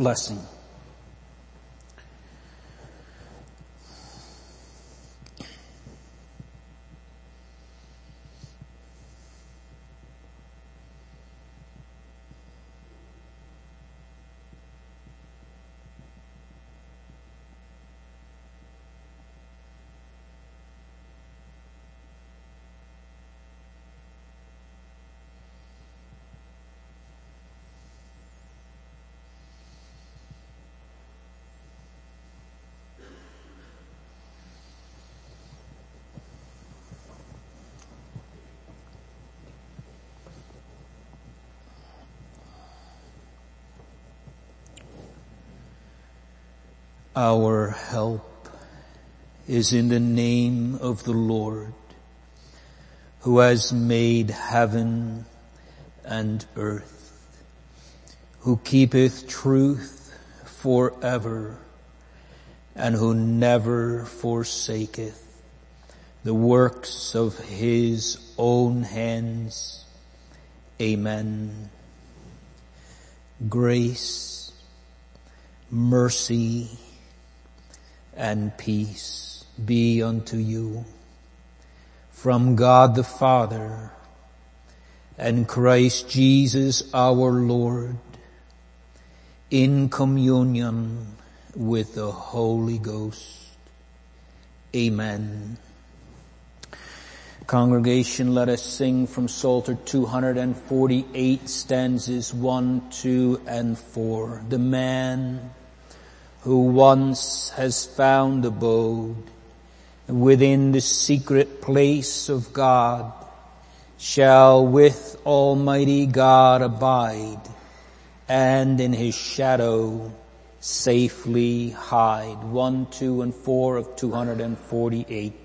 blessing. Our help is in the name of the Lord, who has made heaven and earth, who keepeth truth forever, and who never forsaketh the works of his own hands. Amen. Grace, mercy, and peace be unto you from God the Father and Christ Jesus our Lord, in communion with the Holy Ghost. Amen. Congregation, let us sing from Psalter 248, stanzas 1, 2, and 4. The man who once has found abode within the secret place of God shall with Almighty God abide, and in his shadow safely hide. 1, 2, and 4 of 248.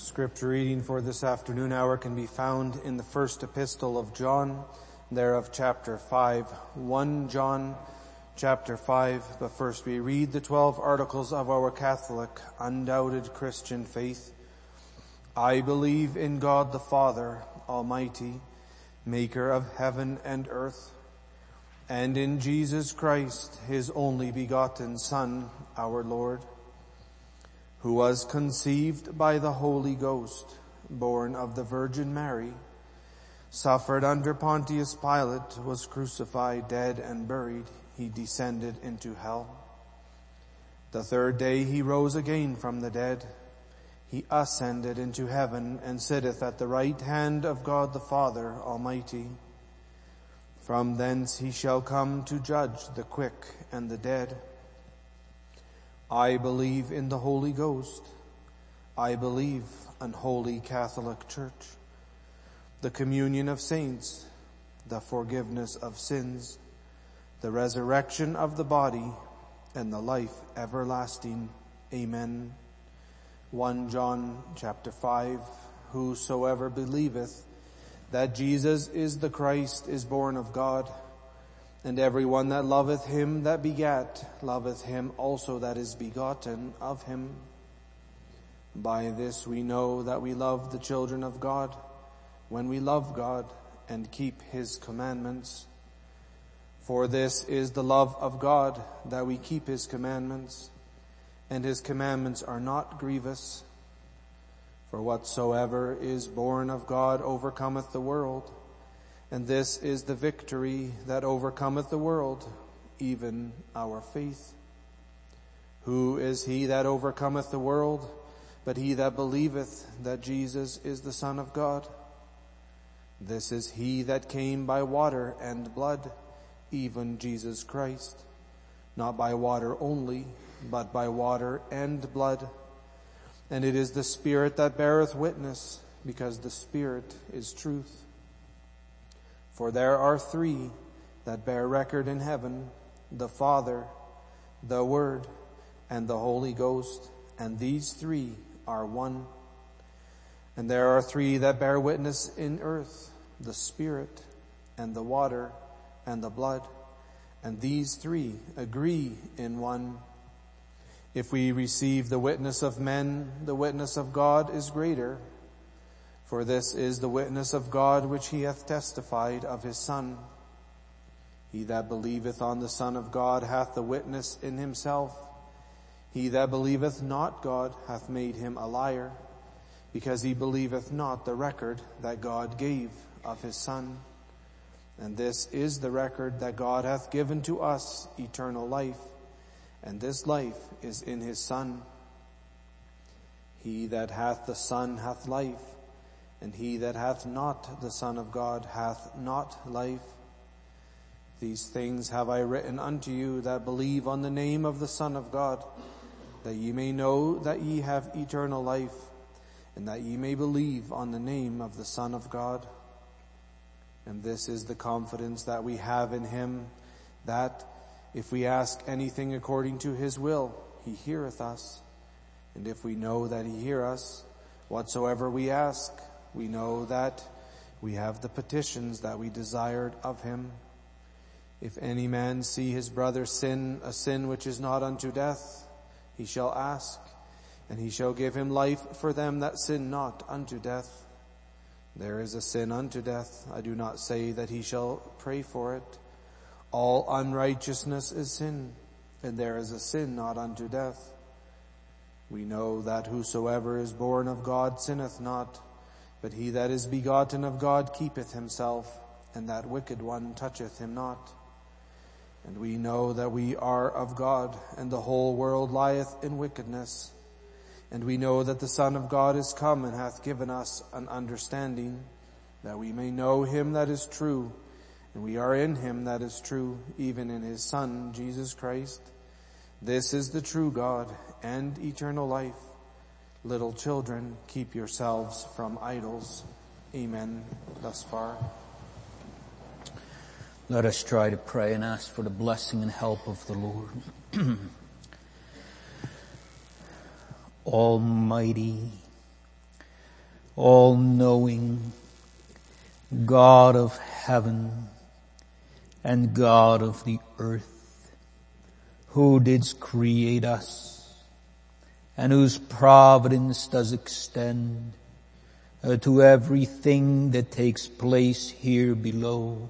scripture reading for this afternoon hour can be found in the first epistle of John, thereof chapter 5, 1 John chapter 5. But first we read the 12 articles of our Catholic, undoubted Christian faith. I believe in God the Father Almighty, maker of heaven and earth, and in Jesus Christ, his only begotten Son, our Lord, who was conceived by the Holy Ghost, born of the Virgin Mary, suffered under Pontius Pilate, was crucified, dead, and buried. He descended into hell. The third day he rose again from the dead. He ascended into heaven and sitteth at the right hand of God the Father Almighty. From thence he shall come to judge the quick and the dead. I believe in the Holy Ghost. I believe an holy Catholic Church, the communion of saints, the forgiveness of sins, the resurrection of the body, and the life everlasting. Amen. 1 John chapter 5, whosoever believeth that Jesus is the Christ is born of God, and every one that loveth him that begat, loveth him also that is begotten of him. By this we know that we love the children of God, when we love God and keep his commandments. For this is the love of God, that we keep his commandments, and his commandments are not grievous. For whatsoever is born of God overcometh the world. And this is the victory that overcometh the world, even our faith. Who is he that overcometh the world, but he that believeth that Jesus is the Son of God? This is he that came by water and blood, even Jesus Christ, not by water only, but by water and blood. And it is the Spirit that beareth witness, because the Spirit is truth. For there are three that bear record in heaven, the Father, the Word, and the Holy Ghost, and these three are one. And there are three that bear witness in earth, the Spirit, and the water, and the blood, and these three agree in one. If we receive the witness of men, the witness of God is greater. For this is the witness of God which he hath testified of his Son. He that believeth on the Son of God hath the witness in himself. He that believeth not God hath made him a liar, because he believeth not the record that God gave of his Son. And this is the record that God hath given to us, eternal life, and this life is in his Son. He that hath the Son hath life, and he that hath not the Son of God hath not life. These things have I written unto you that believe on the name of the Son of God, that ye may know that ye have eternal life, and that ye may believe on the name of the Son of God. And this is the confidence that we have in him, that if we ask anything according to his will, he heareth us. And if we know that he hear us, whatsoever we ask, we know that we have the petitions that we desired of him. If any man see his brother sin a sin which is not unto death, he shall ask, and he shall give him life for them that sin not unto death. There is a sin unto death. I do not say that he shall pray for it. All unrighteousness is sin, and there is a sin not unto death. We know that whosoever is born of God sinneth not, but he that is begotten of God keepeth himself, and that wicked one toucheth him not. And we know that we are of God, and the whole world lieth in wickedness. And we know that the Son of God is come and hath given us an understanding, that we may know him that is true, and we are in him that is true, even in his Son, Jesus Christ. This is the true God and eternal life. Little children, keep yourselves from idols. Amen. Thus far. Let us try to pray and ask for the blessing and help of the Lord. Almighty, all-knowing, God of heaven and God of the earth, who didst create us and whose providence does extend to everything that takes place here below,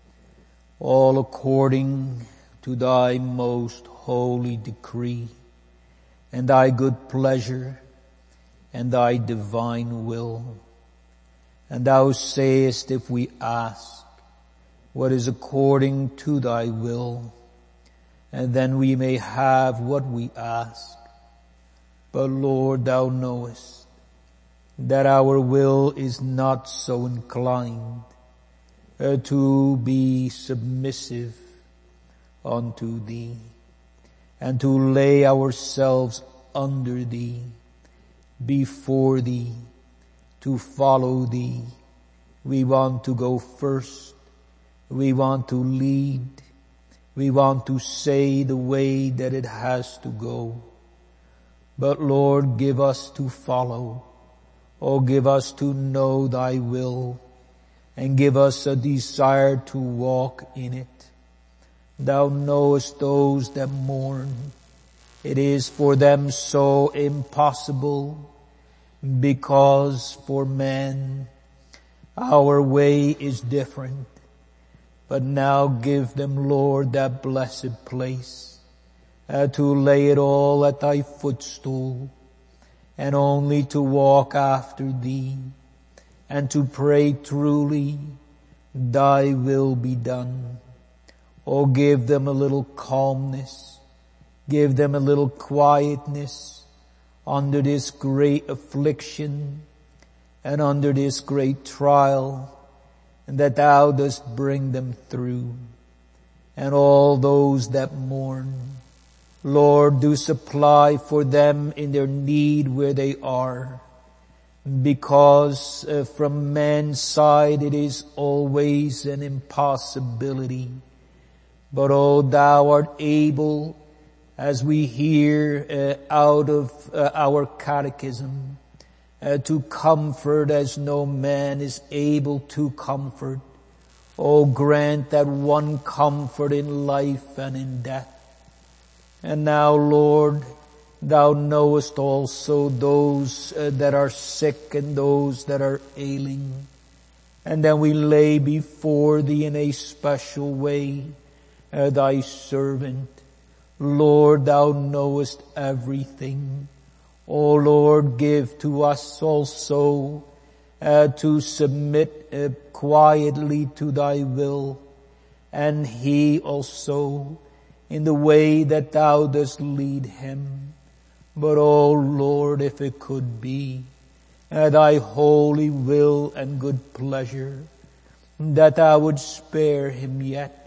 all according to thy most holy decree and thy good pleasure and thy divine will. And thou sayest, if we ask what is according to thy will, and then we may have what we ask. But Lord, thou knowest that our will is not so inclined to be submissive unto thee and to lay ourselves under thee, before thee, to follow thee. We want to go first. We want to lead. We want to say the way that it has to go. But Lord, give us to follow. Oh, give us to know thy will, and give us a desire to walk in it. Thou knowest those that mourn. It is for them so impossible, because for man our way is different. But now give them, Lord, that blessed place to lay it all at thy footstool, and only to walk after thee, and to pray truly, thy will be done. Oh, give them a little calmness, give them a little quietness under this great affliction and under this great trial, and that thou dost bring them through. And all those that mourn, Lord, do supply for them in their need where they are, because from man's side it is always an impossibility. But oh, thou art able, as we hear out of our catechism, to comfort as no man is able to comfort. Oh, grant that one comfort in life and in death. And now, Lord, thou knowest also those that are sick and those that are ailing. And then we lay before thee in a special way thy servant. Lord, thou knowest everything. O Lord, give to us also to submit quietly to thy will, and he also in the way that thou dost lead him. But O Lord, if it could be thy holy will and good pleasure, that thou would spare him yet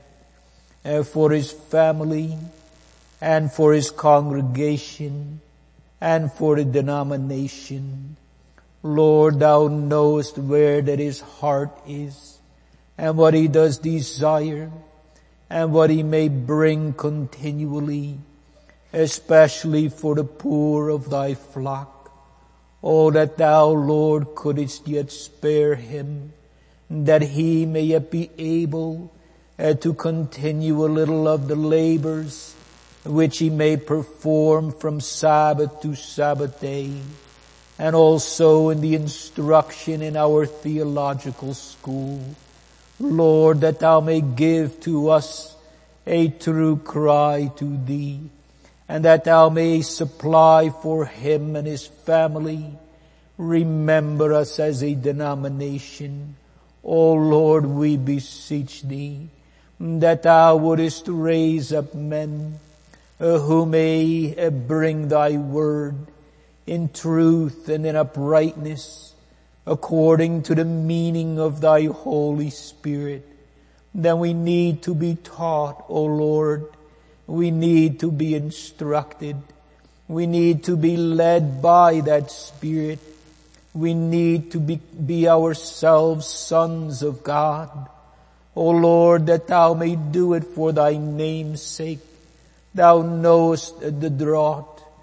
for his family and for his congregation and for the denomination. Lord, thou knowest where that his heart is and what he does desire and what he may bring continually, especially for the poor of thy flock. Oh, that thou, Lord, couldst yet spare him, that he may yet be able to continue a little of the labors which he may perform from Sabbath to Sabbath day, and also in the instruction in our theological school. Lord, that thou may give to us a true cry to thee, and that thou may supply for him and his family. Remember us as a denomination. O Lord, we beseech thee that thou wouldest raise up men who may bring thy word in truth and in uprightness, according to the meaning of thy Holy Spirit. Then we need to be taught, O Lord. We need to be instructed. We need to be led by that Spirit. We need to be ourselves sons of God. O Lord, that thou may do it for thy name's sake. Thou knowest the drought.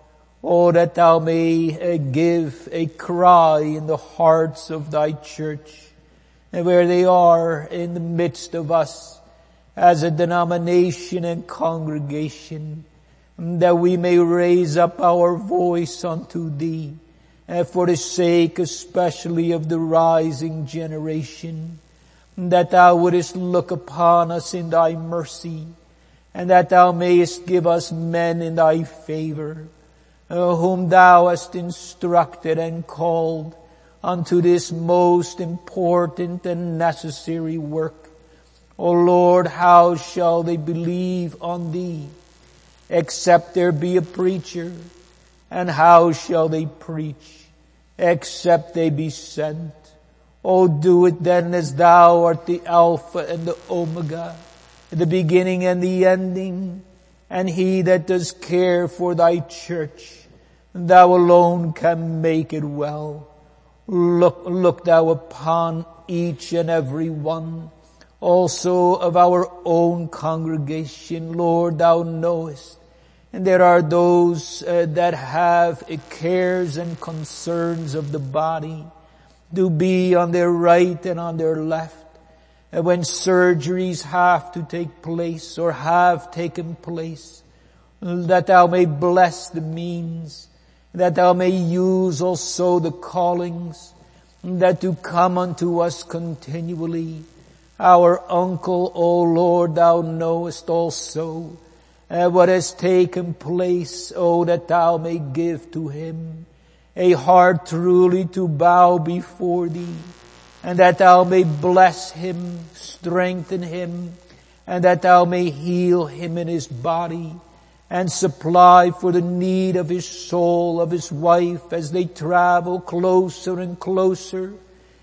Oh, that thou may give a cry in the hearts of thy church, and where they are in the midst of us as a denomination and congregation, that we may raise up our voice unto thee, for the sake especially of the rising generation, that thou wouldest look upon us in thy mercy, and that thou mayest give us men in thy favor, whom thou hast instructed and called unto this most important and necessary work. O Lord, how shall they believe on thee, except there be a preacher? And how shall they preach, except they be sent? O do it then as thou art the Alpha and the Omega, the beginning and the ending, and he that does care for thy church, thou alone can make it well. Look thou upon each and every one, also of our own congregation. Lord, thou knowest. And there are those that have cares and concerns of the body, to be on their right and on their left. And when surgeries have to take place or have taken place, that thou may bless the means, that thou may use also the callings that do come unto us continually. Our uncle, O Lord, thou knowest also what has taken place, O that thou may give to him a heart truly to bow before thee, and that thou may bless him, strengthen him, and that thou may heal him in his body, and supply for the need of his soul, of his wife, as they travel closer and closer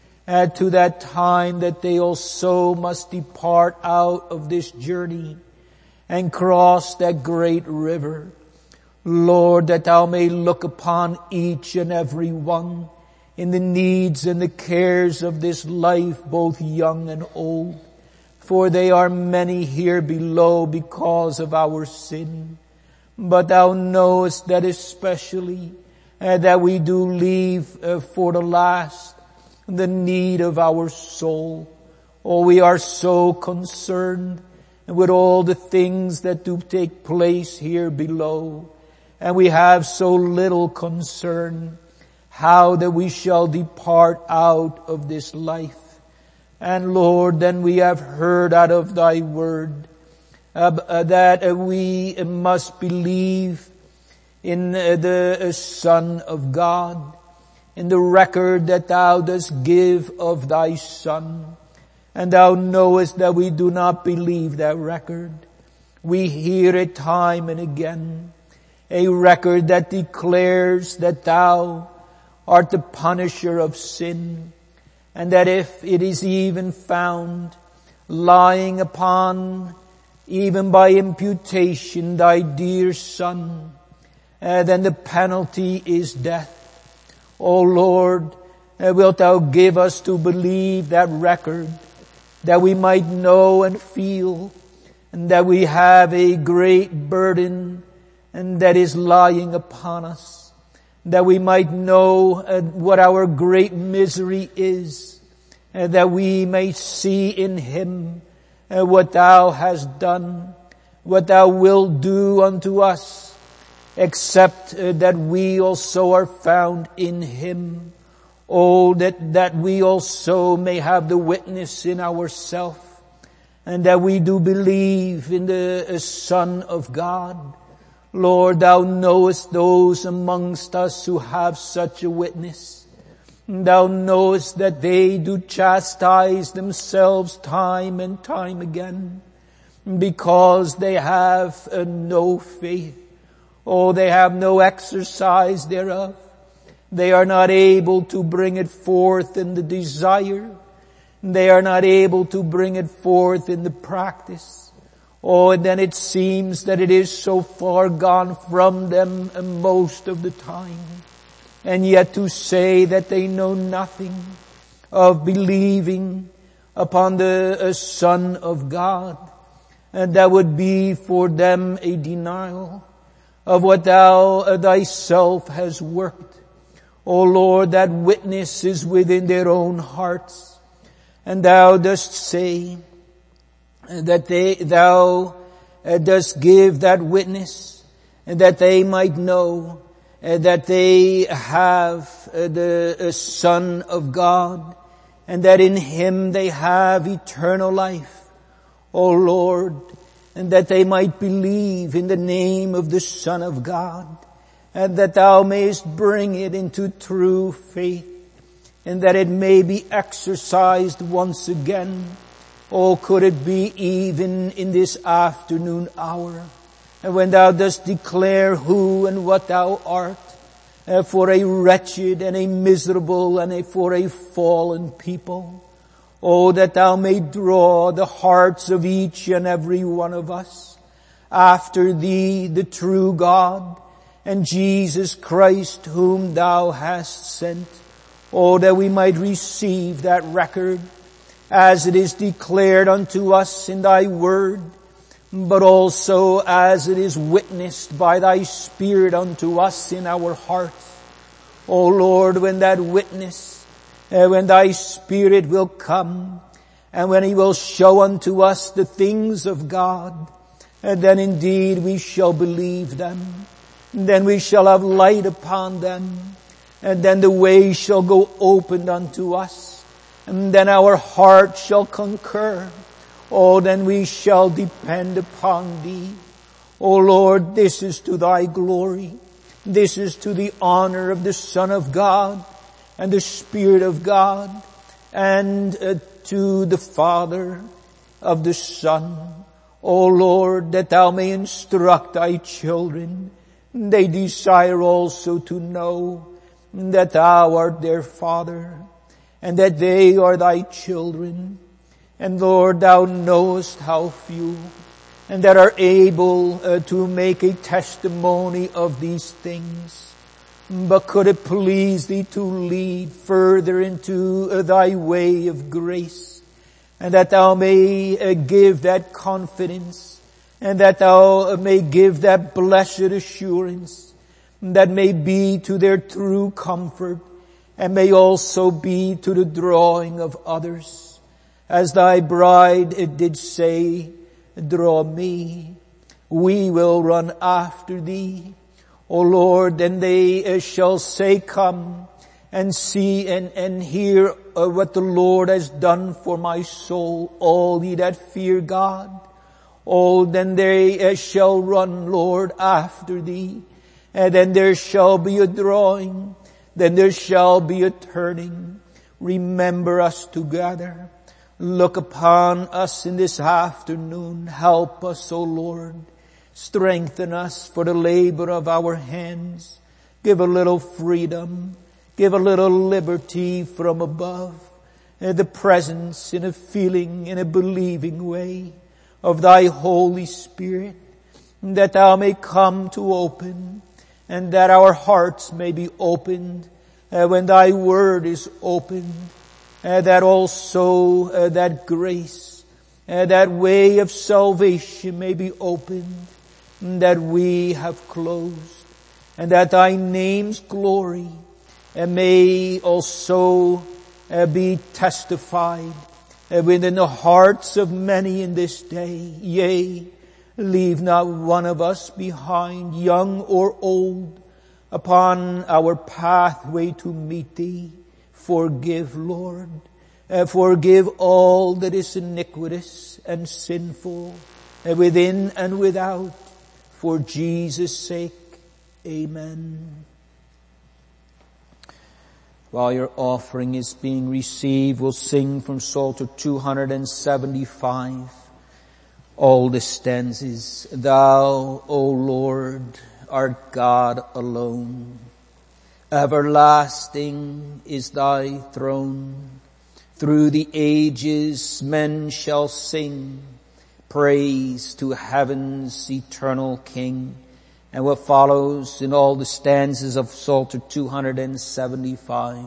to that time that they also must depart out of this journey and cross that great river. Lord, that thou may look upon each and every one in the needs and the cares of this life, both young and old. For they are many here below because of our sin. But thou knowest that especially that we do leave for the last the need of our soul. Oh, we are so concerned with all the things that do take place here below. And we have so little concern how that we shall depart out of this life. And Lord, then we have heard out of thy word that we must believe in the Son of God, in the record that thou dost give of thy Son. And thou knowest that we do not believe that record. We hear it time and again, a record that declares that thou art the punisher of sin, and that if it is even found lying upon, even by imputation, thy dear Son, then the penalty is death. O Lord, wilt thou give us to believe that record, that we might know and feel, and that we have a great burden and that is lying upon us, that we might know what our great misery is, and that we may see in him what thou hast done, what thou wilt do unto us, except that we also are found in him. Oh, that we also may have the witness in ourselves, and that we do believe in the Son of God. Lord, thou knowest those amongst us who have such a witness. Thou knowest that they do chastise themselves time and time again because they have no faith. Oh, they have no exercise thereof. They are not able to bring it forth in the desire. They are not able to bring it forth in the practice. Oh, and then it seems that it is so far gone from them most of the time. And yet to say that they know nothing of believing upon the Son of God, and that would be for them a denial of what thou thyself hast worked. O Lord, that witness is within their own hearts. And thou dost say that thou dost give that witness, and that they might know that they have the Son of God, and that in Him they have eternal life. O Lord, and that they might believe in the name of the Son of God, and that thou mayest bring it into true faith, and that it may be exercised once again. Oh, could it be even in this afternoon hour, and when thou dost declare who and what thou art, for a wretched and a miserable and for a fallen people. Oh, that thou may draw the hearts of each and every one of us after thee, the true God, and Jesus Christ whom thou hast sent. Oh, that we might receive that record as it is declared unto us in thy word, but also as it is witnessed by thy Spirit unto us in our hearts. O Lord, when that witness, when thy Spirit will come, and when He will show unto us the things of God, then indeed we shall believe them. Then we shall have light upon them, and then the way shall go opened unto us, and then our heart shall concur. Oh, then we shall depend upon thee. O Lord, this is to thy glory. This is to the honor of the Son of God and the Spirit of God, and to the Father of the Son. O Lord, that thou may instruct thy children. They desire also to know that thou art their Father, and that they are thy children. And Lord, thou knowest how few and that are able to make a testimony of these things. But could it please thee to lead further into thy way of grace, and that thou may give that confidence, and that thou may give that blessed assurance that may be to their true comfort, and may also be to the drawing of others. As thy bride did say, draw me, we will run after thee. O Lord, and they shall say, come and see and hear what the Lord has done for my soul, all ye that fear God. Oh, then they shall run, Lord, after thee, and then there shall be a drawing, then there shall be a turning. Remember us together. Look upon us in this afternoon. Help us, O Lord. Strengthen us for the labor of our hands. Give a little freedom. Give a little liberty from above. The presence in a feeling, in a believing way of thy Holy Spirit, that thou may come to open, and that our hearts may be opened when thy word is opened. That also that grace, that way of salvation may be opened, that we have closed, and that thy name's glory may also be testified within the hearts of many in this day. Yea, leave not one of us behind, young or old, upon our pathway to meet thee. Forgive, Lord. Forgive all that is iniquitous and sinful, within and without, for Jesus' sake. Amen. While your offering is being received, we'll sing from Psalter 275. All the stanzas. Thou, O Lord, art God alone. Everlasting is thy throne. Through the ages men shall sing praise to heaven's eternal King. And what follows in all the stanzas of Psalter 275.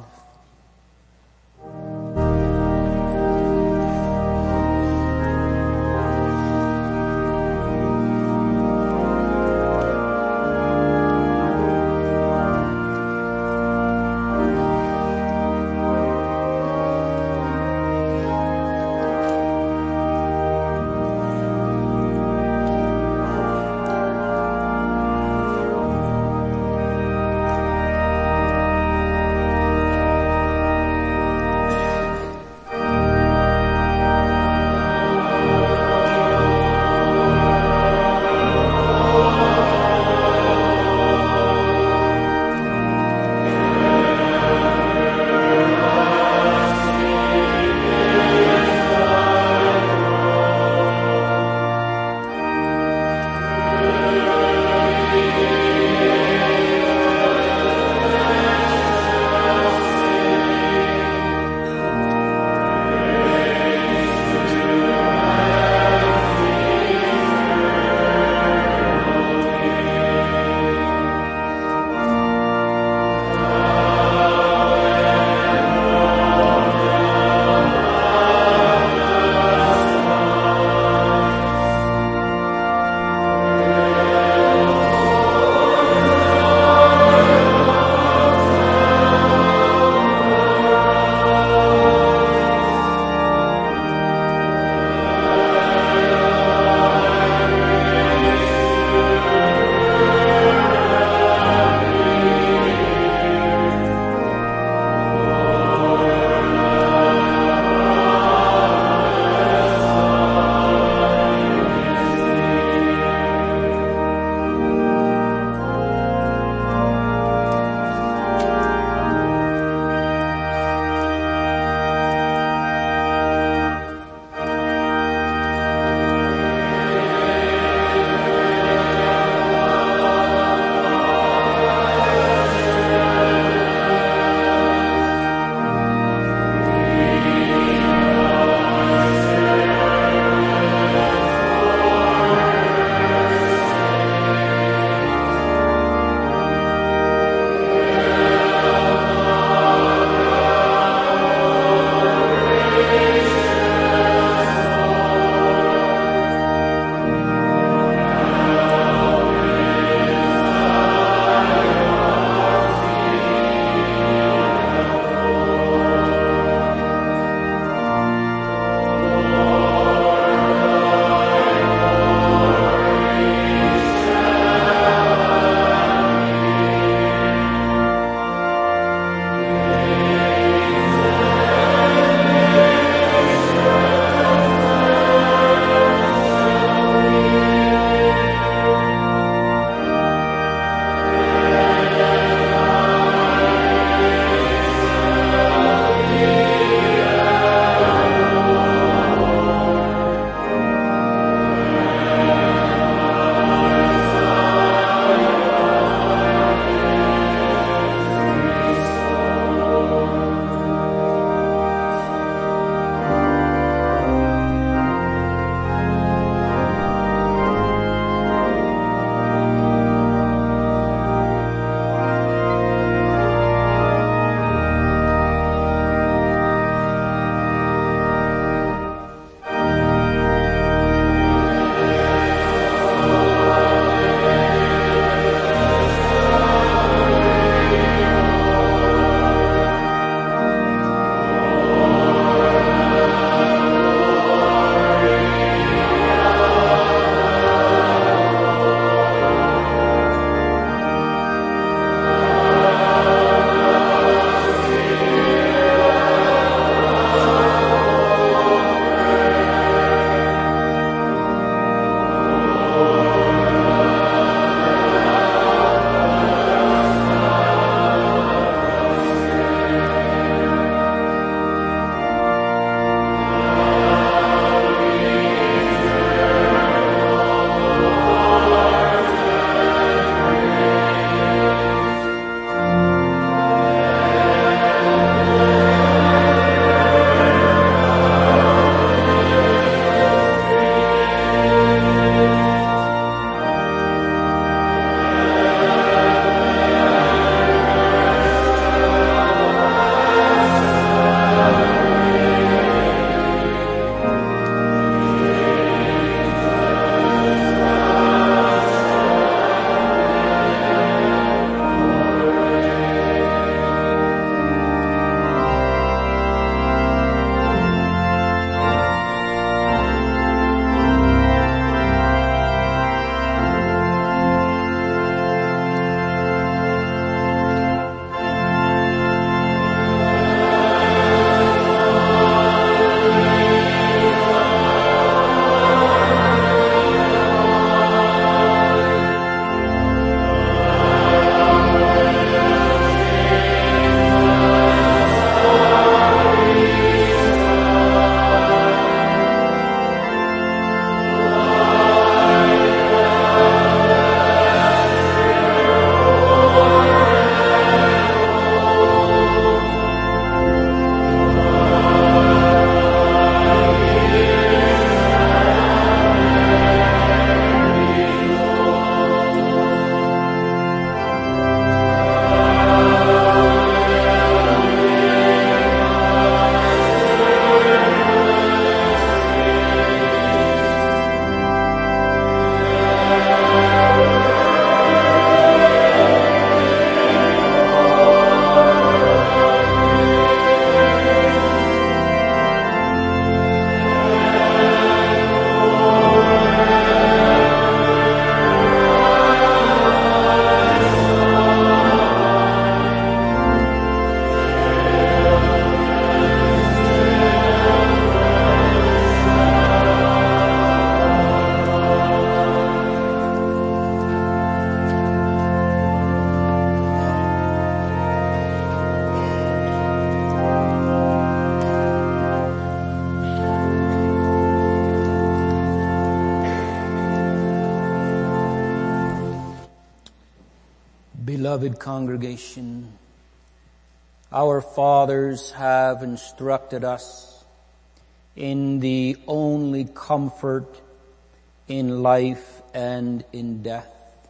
Beloved congregation, our fathers have instructed us in the only comfort in life and in death.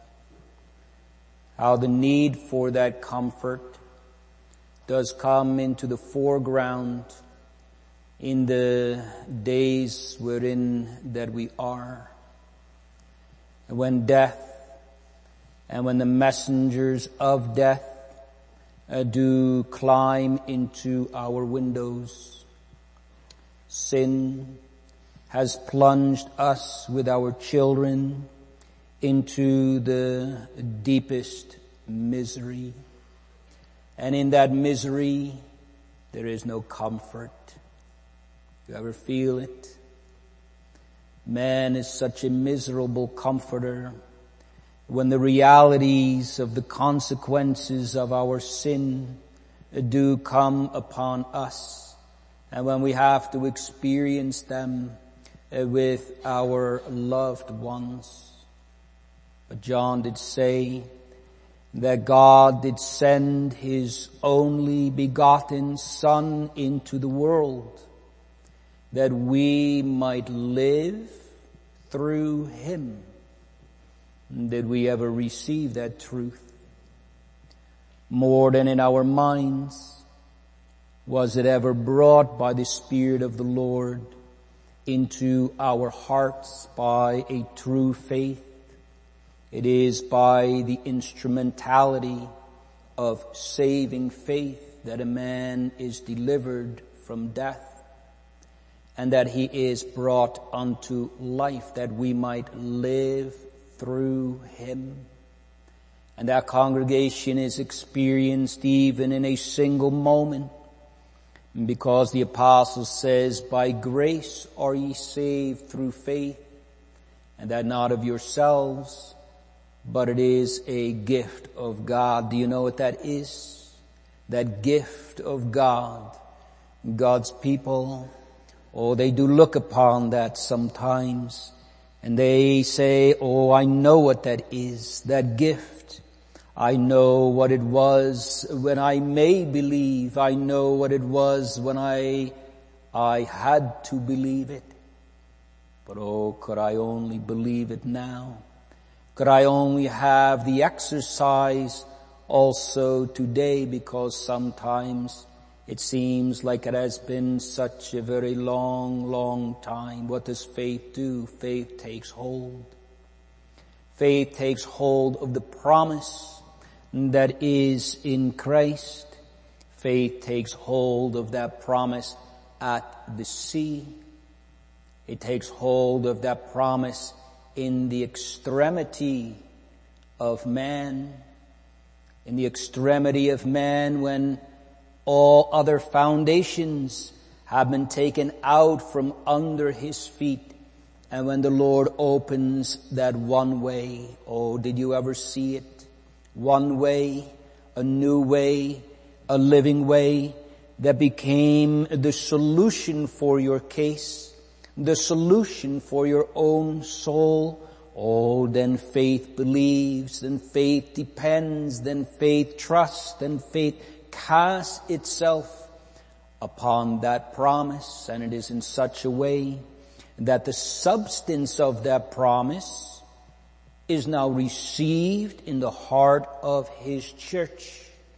How the need for that comfort does come into the foreground in the days wherein that we are. And when death and when the messengers of death do climb into our windows, sin has plunged us with our children into the deepest misery. And in that misery, there is no comfort. You ever feel it? Man is such a miserable comforter when the realities of the consequences of our sin do come upon us, and when we have to experience them with our loved ones. But John did say that God did send His only begotten Son into the world, that we might live through Him. Did we ever receive that truth? More than in our minds, was it ever brought by the Spirit of the Lord into our hearts by a true faith? It is by the instrumentality of saving faith that a man is delivered from death, and that he is brought unto life, that we might live through Him. And that congregation is experienced even in a single moment, because the apostle says, by grace are ye saved through faith, and that not of yourselves, but it is a gift of God. Do you know what that is? That gift of God. God's people, they do look upon that sometimes, and they say, I know what that is, that gift. I know what it was when I may believe. I know what it was when I had to believe it. But could I only believe it now? Could I only have the exercise also today, because sometimes it seems like it has been such a very long, long time. What does faith do? Faith takes hold. Faith takes hold of the promise that is in Christ. Faith takes hold of that promise at the sea. It takes hold of that promise in the extremity of man. In the extremity of man, when all other foundations have been taken out from under his feet, and when the Lord opens that one way. Did you ever see it? One way, a new way, a living way that became the solution for your case, the solution for your own soul. Then faith believes, then faith depends, then faith trusts, then faith casts itself upon that promise. And it is in such a way that the substance of that promise is now received in the heart of His church.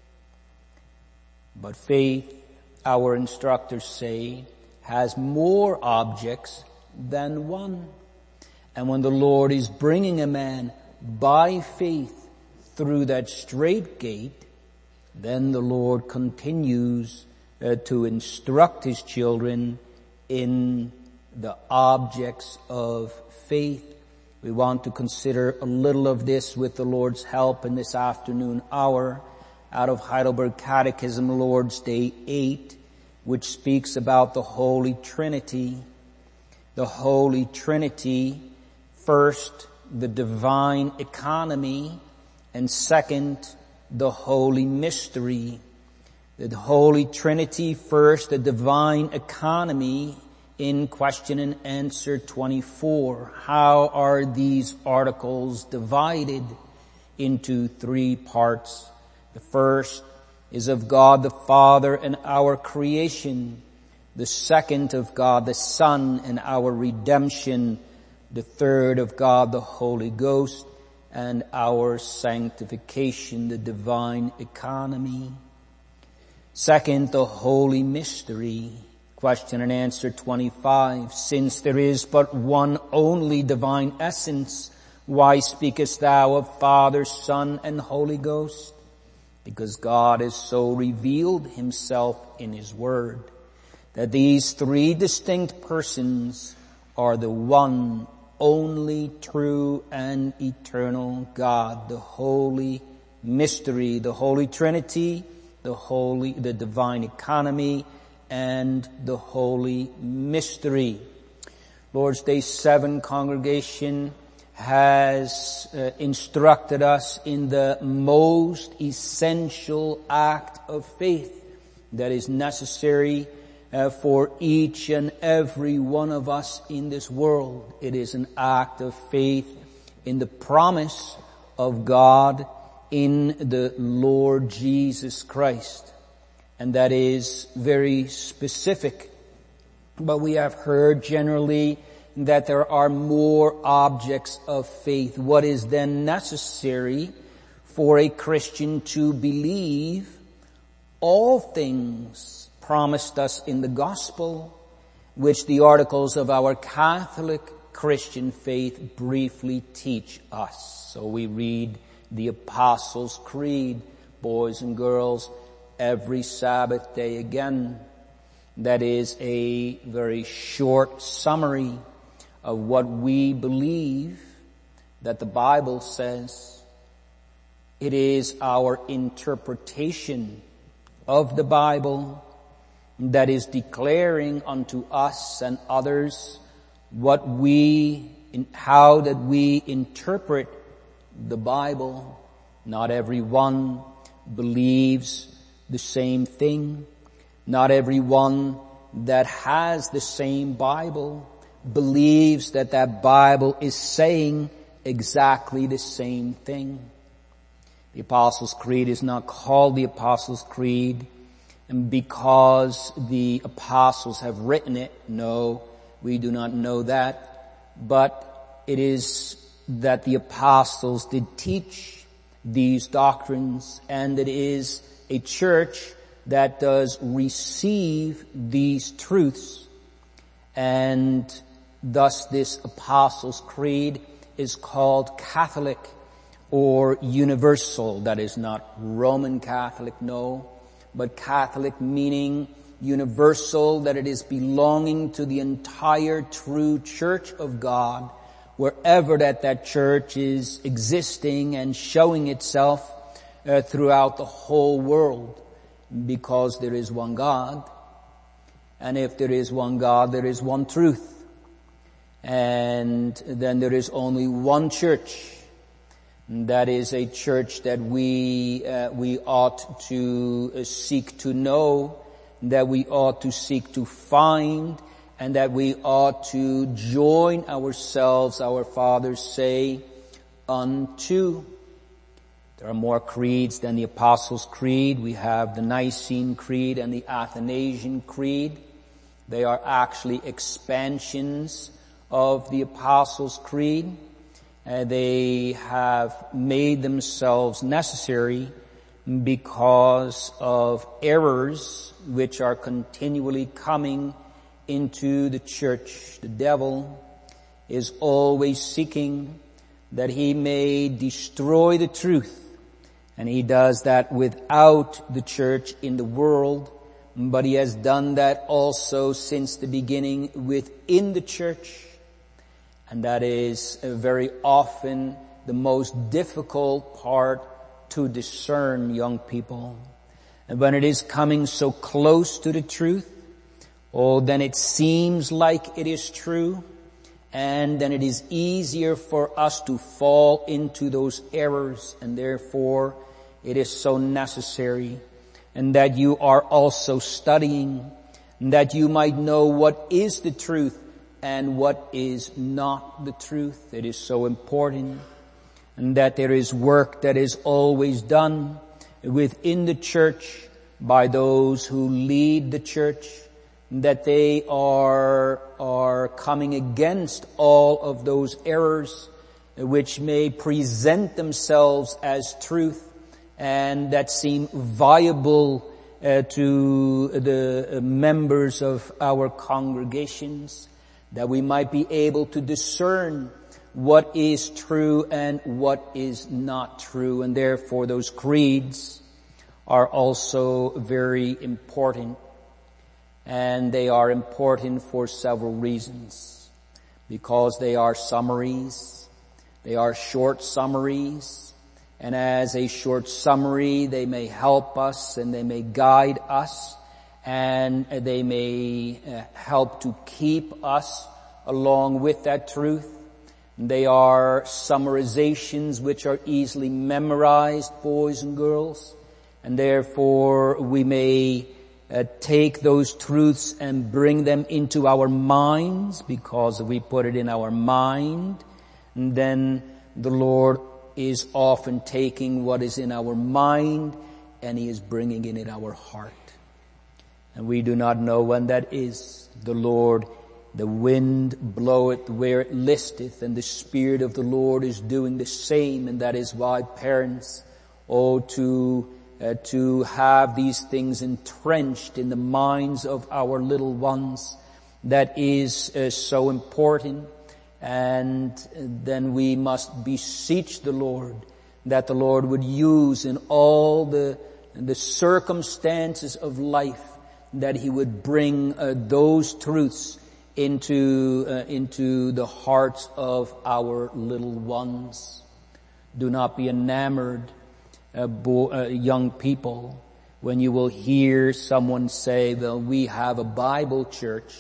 But faith, our instructors say, has more objects than one. And when the Lord is bringing a man by faith through that straight gate, then the Lord continues to instruct His children in the objects of faith. We want to consider a little of this with the Lord's help in this afternoon hour out of Heidelberg Catechism, Lord's Day 8, which speaks about the Holy Trinity. The Holy Trinity, first, the divine economy, and second, the holy mystery. The Holy Trinity, first, the divine economy, in question and answer 24. How are these articles divided? into three parts. The first is of God the Father and our creation. The second of God the Son and our redemption. The third of God the Holy Ghost and our sanctification, the divine economy. Second, the holy mystery. Question and answer 25. Since there is but one only divine essence, why speakest thou of Father, Son, and Holy Ghost? Because God has so revealed himself in his word that these three distinct persons are the one only true and eternal God, the holy mystery, the Holy Trinity, the divine economy, and the holy mystery. Lord's Day 7 congregation has instructed us in the most essential act of faith that is necessary for each and every one of us in this world. It is an act of faith in the promise of God in the Lord Jesus Christ. And that is very specific. But we have heard generally that there are more objects of faith. What is then necessary for a Christian to believe? All things promised us in the gospel, which the articles of our Catholic Christian faith briefly teach us. So we read the Apostles' Creed, boys and girls, every Sabbath day again. That is a very short summary of what we believe that the Bible says. It is our interpretation of the Bible that is declaring unto us and others how that we interpret the Bible. Not everyone believes the same thing. Not everyone that has the same Bible believes that that Bible is saying exactly the same thing. The Apostles' Creed is not called the Apostles' Creed because the apostles have written it. No, we do not know that. But it is that the apostles did teach these doctrines, and it is a church that does receive these truths. And thus this Apostles' Creed is called Catholic or universal. That is not Roman Catholic, no, but Catholic meaning universal, that it is belonging to the entire true church of God, wherever that church is existing and showing itself throughout the whole world, because there is one God. And if there is one God, there is one truth. And then there is only one church. That is a church that we ought to seek to know, that we ought to seek to find, and that we ought to join ourselves, our fathers say, unto. There are more creeds than the Apostles' Creed. We have the Nicene Creed and the Athanasian Creed. They are actually expansions of the Apostles' Creed. They have made themselves necessary because of errors which are continually coming into the church. The devil is always seeking that he may destroy the truth, and he does that without the church in the world, but he has done that also since the beginning within the church. And that is very often the most difficult part to discern, young people. And when it is coming so close to the truth, then it seems like it is true, and then it is easier for us to fall into those errors, and therefore it is so necessary, and that you are also studying, and that you might know what is the truth and what is not the truth. It is so important and that there is work that is always done within the church by those who lead the church, that they are coming against all of those errors which may present themselves as truth and that seem viable to the members of our congregations, that we might be able to discern what is true and what is not true. And therefore those creeds are also very important. And they are important for several reasons. Because they are summaries. They are short summaries. And as a short summary, they may help us and they may guide us. And they may help to keep us along with that truth. They are summarizations which are easily memorized, boys and girls. And therefore we may take those truths and bring them into our minds, because if we put it in our mind, then the Lord is often taking what is in our mind and He is bringing it in our heart. And we do not know when that is. The Lord, the wind bloweth where it listeth, and the Spirit of the Lord is doing the same. And that is why parents ought to have these things entrenched in the minds of our little ones. That is so important. And then we must beseech the Lord that the Lord would use in all the circumstances of life, that He would bring those truths into the hearts of our little ones. Do not be enamored, young people, when you will hear someone say, well, we have a Bible church.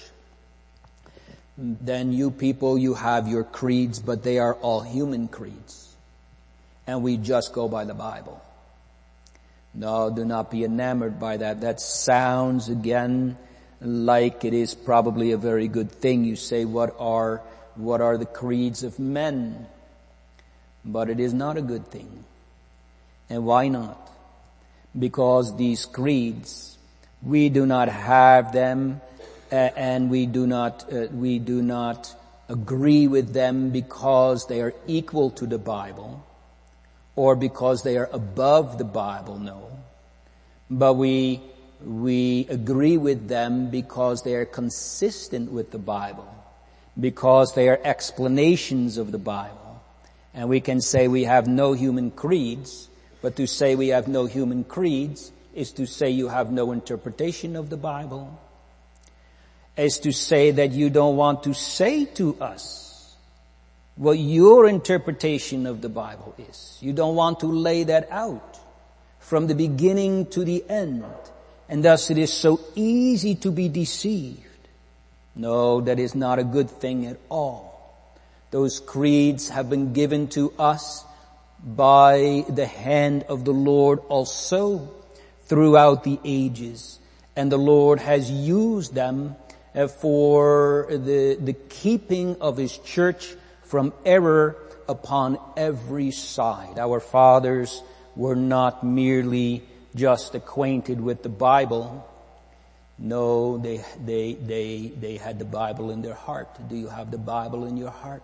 Then you people, you have your creeds, but they are all human creeds. And we just go by the Bible. No, do not be enamored by that. That sounds again like it is probably a very good thing. You say, what are the creeds of men? But it is not a good thing. And why not? Because these creeds, we do not have them, and we do not agree with them because they are equal to the Bible or because they are above the Bible, no. But we agree with them because they are consistent with the Bible, because they are explanations of the Bible. And we can say we have no human creeds, but to say we have no human creeds is to say you have no interpretation of the Bible, is to say that you don't want to say to us what your interpretation of the Bible is. You don't want to lay that out from the beginning to the end. And thus it is so easy to be deceived. No, that is not a good thing at all. Those creeds have been given to us by the hand of the Lord also throughout the ages. And the Lord has used them for the keeping of His church from error upon every side. Our fathers were not merely just acquainted with the Bible. No, they had the Bible in their heart. Do you have the Bible in your heart?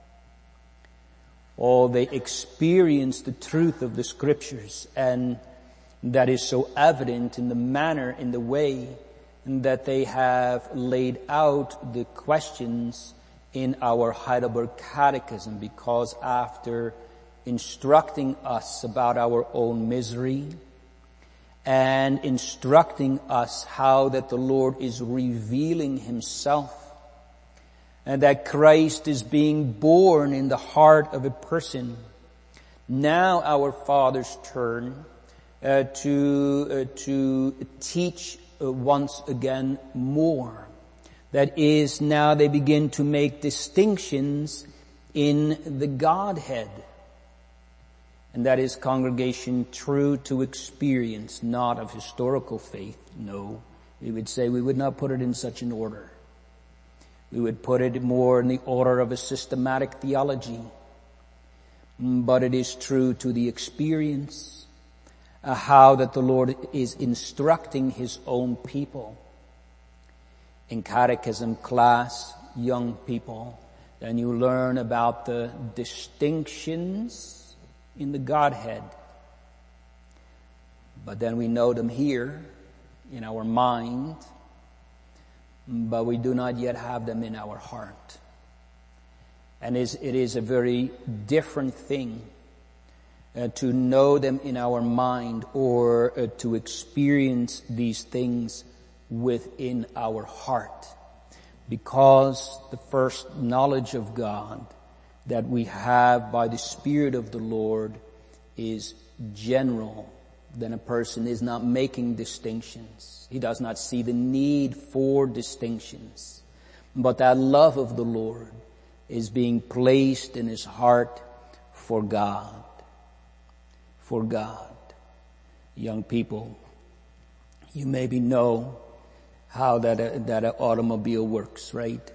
Oh, they experienced the truth of the Scriptures, and that is so evident in the manner, in the way that they have laid out the questions in our Heidelberg Catechism, because after instructing us about our own misery and instructing us how that the Lord is revealing Himself and that Christ is being born in the heart of a person, now our fathers turn to teach once again more. That is, now they begin to make distinctions in the Godhead. And that is, congregation, true to experience, not of historical faith. No, we would say we would not put it in such an order. We would put it more in the order of a systematic theology. but it is true to the experience, how that the Lord is instructing His own people. In catechism class, young people, then you learn about the distinctions in the Godhead. But then we know them here in our mind, but we do not yet have them in our heart. And it is a very different thing to know them in our mind or to experience these things within our heart. Because the first knowledge of God that we have by the Spirit of the Lord is general. Then a person is not making distinctions. He does not see the need for distinctions. But that love of the Lord is being placed in his heart for God. For God. Young people, you maybe know how that an automobile works, right?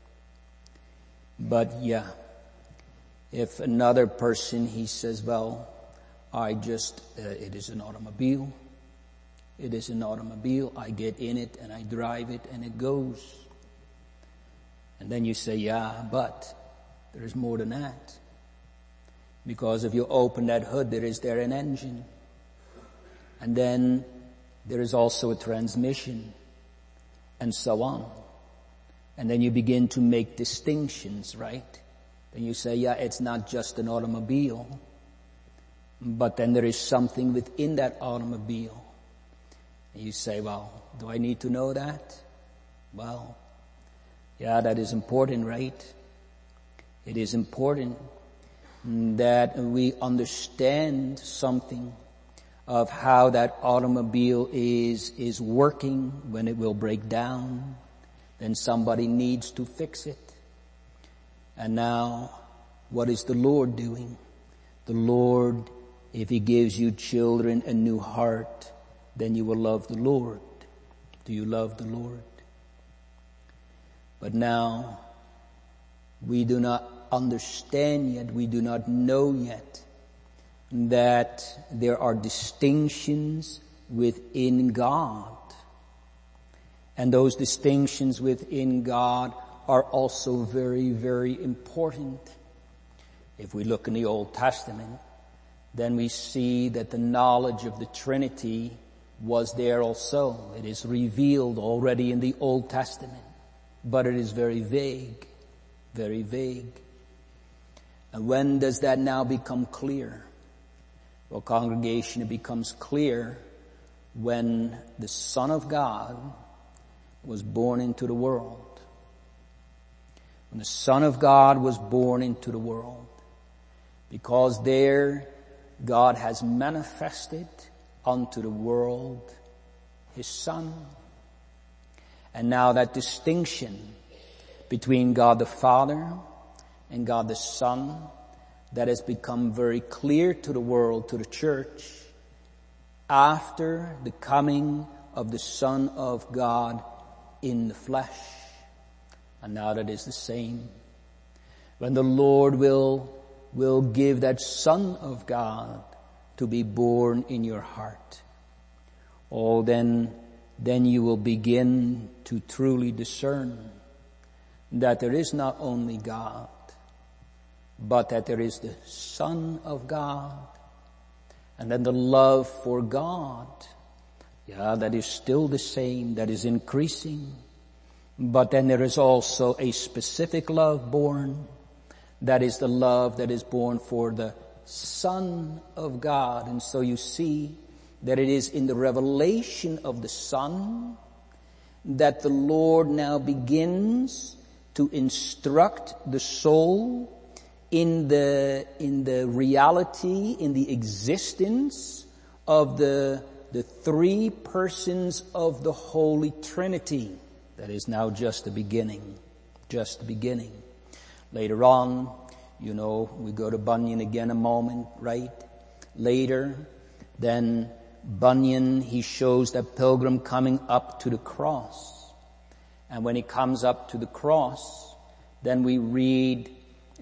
But yeah, if another person, he says, well, it is an automobile. It is an automobile. I get in it and I drive it and it goes. And then you say, yeah, but there's more than that. Because if you open that hood, there is an engine. And then there is also a transmission. And so on. And then you begin to make distinctions, right? Then you say, yeah, it's not just an automobile. But then there is something within that automobile. And you say, well, do I need to know that? Well, yeah, that is important, right? It is important that we understand something of how that automobile is working when it will break down. Then somebody needs to fix it. And now, what is the Lord doing? The Lord, if He gives you children a new heart, then you will love the Lord. Do you love the Lord? But now, we do not understand yet, we do not know yet that there are distinctions within God. And those distinctions within God are also very, very important. If we look in the Old Testament, then we see that the knowledge of the Trinity was there also. It is revealed already in the Old Testament, but it is very vague, very vague. And when does that now become clear? Well, congregation, it becomes clear when the Son of God was born into the world. When the Son of God was born into the world. Because there God has manifested unto the world His Son. And now that distinction between God the Father and God the Son, that has become very clear to the world, to the church, after the coming of the Son of God in the flesh. And now that is the same. When the Lord will give that Son of God to be born in your heart, oh, then you will begin to truly discern that there is not only God, but that there is the Son of God, and then the love for God, that is still the same, that is increasing. But then there is also a specific love born, that is the love that is born for the Son of God. And so you see that it is in the revelation of the Son that the Lord now begins to instruct the soul in the reality, in the existence of the three persons of the Holy Trinity. That is now just the beginning. Just the beginning. Later on, we go to Bunyan again a moment, right? Later, then Bunyan, he shows that pilgrim coming up to the cross. And when he comes up to the cross, then we read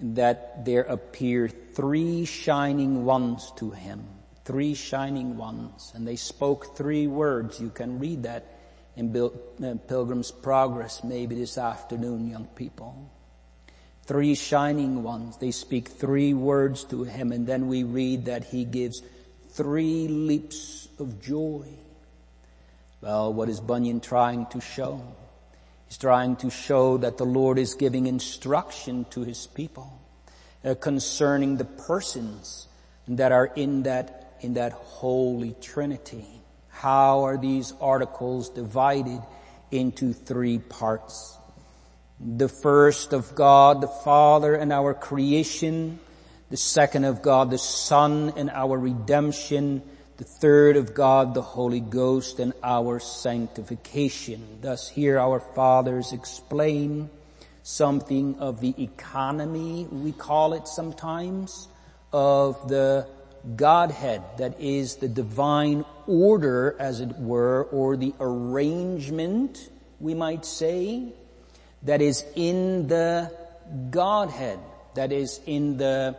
that there appear 3 shining ones to him. 3 shining ones. And they spoke 3 words. You can read that in Pilgrim's Progress maybe this afternoon, young people. 3 shining ones. They speak 3 words to him, and then we read that he gives 3 leaps of joy. Well, what is Bunyan trying to show? He's trying to show that the Lord is giving instruction to his people concerning the persons that are in that Holy Trinity. How are these articles divided into 3 parts? The first of God the Father and our creation, the second of God the Son and our redemption, the third of God the Holy Ghost and our sanctification. Thus here our fathers explain something of the economy, we call it sometimes, of the Godhead, that is the divine order, as it were, or the arrangement, we might say, that is in the Godhead, that is in the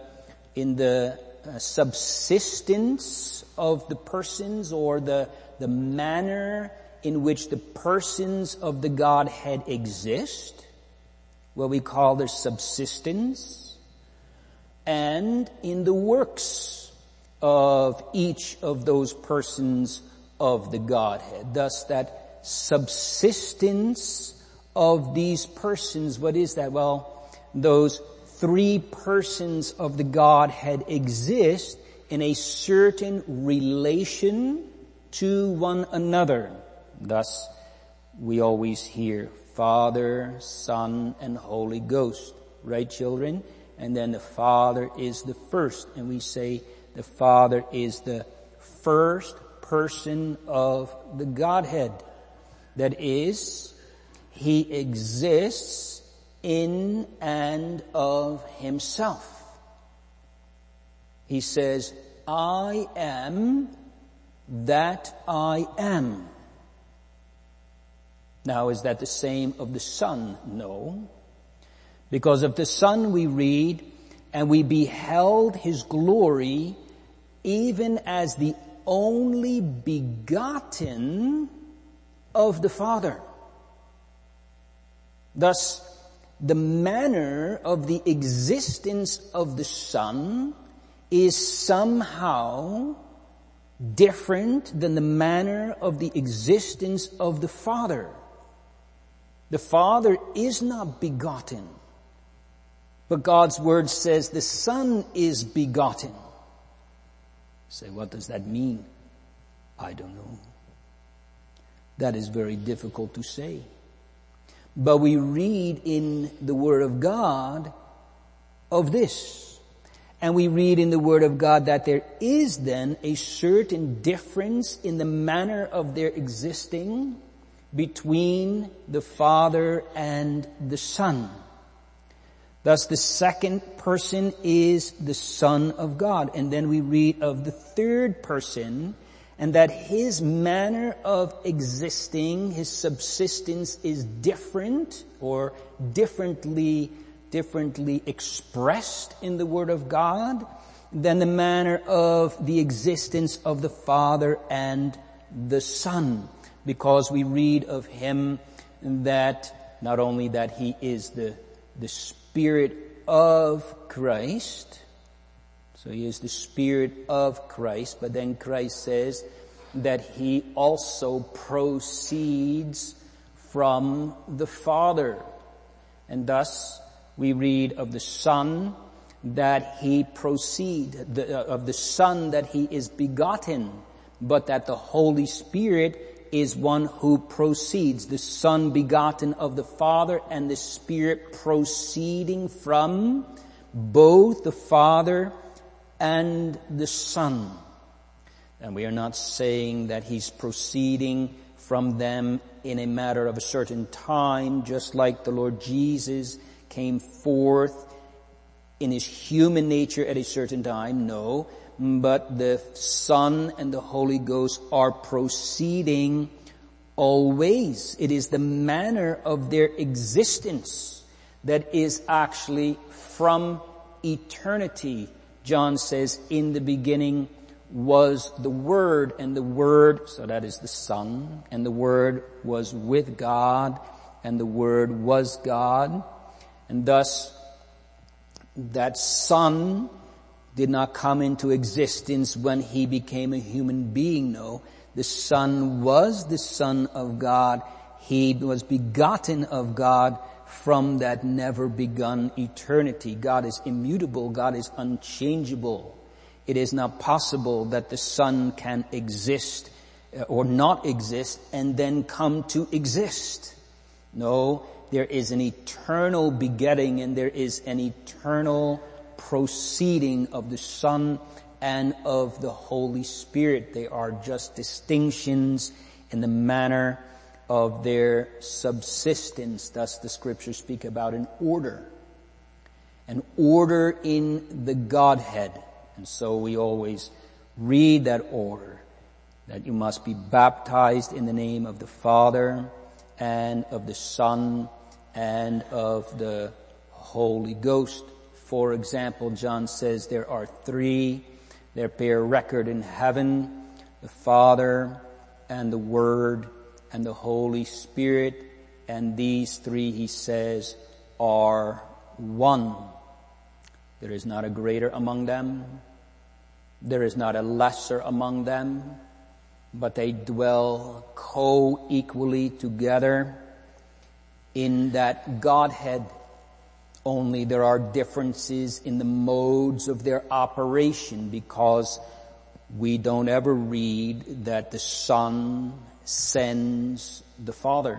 subsistence of the persons, or the manner in which the persons of the Godhead exist, what we call their subsistence, and in the works of each of those persons of the Godhead. Thus that subsistence of these persons, what is that? Well, those 3 persons of the Godhead exist in a certain relation to one another. Thus, we always hear Father, Son, and Holy Ghost. Right, children? And then the Father is the first, and we say the Father is the first person of the Godhead. That is, he exists in and of himself. He says, I am that I am. Now, is that the same of the Son? No. Because of the Son we read, and we beheld his glory even as the only begotten of the Father. Thus, the manner of the existence of the Son is somehow different than the manner of the existence of the Father. The Father is not begotten, but God's word says the Son is begotten. You say, what does that mean? I don't know. That is very difficult to say. But we read in the Word of God of this. And we read in the Word of God that there is then a certain difference in the manner of their existing between the Father and the Son. Thus the second person is the Son of God. And then we read of the third person, and that his manner of existing, his subsistence is different, or differently expressed in the Word of God than the manner of the existence of the Father and the Son. Because we read of him that not only that he is the Spirit of Christ, so he is the Spirit of Christ, but then Christ says that he also proceeds from the Father. And thus we read of the Son that he proceeds, of the Son that he is begotten, but that the Holy Spirit is one who proceeds. The Son begotten of the Father, and the Spirit proceeding from both the Father and the Son. And we are not saying that he's proceeding from them in a matter of a certain time, just like the Lord Jesus came forth in his human nature at a certain time. No, but the Son and the Holy Ghost are proceeding always. It is the manner of their existence that is actually from eternity. John says, in the beginning was the Word, and the Word, so that is the Son, and the Word was with God, and the Word was God. And thus, that Son did not come into existence when he became a human being. No, the Son was the Son of God. He was begotten of God from that never begun eternity. God is immutable. God is unchangeable. It is not possible that the Son can exist or not exist and then come to exist. No, there is an eternal begetting and there is an eternal proceeding of the Son and of the Holy Spirit. They are just distinctions in the manner of their subsistence. Thus the Scriptures speak about an order in the Godhead. And so we always read that order, that you must be baptized in the name of the Father and of the Son and of the Holy Ghost. For example, John says there are three that bear record in heaven, the Father and the Word and the Holy Spirit, and these three, he says, are one. There is not a greater among them. There is not a lesser among them, but they dwell co-equally together in that Godhead. Only there are differences in the modes of their operation, because we don't ever read that the Son sends the Father.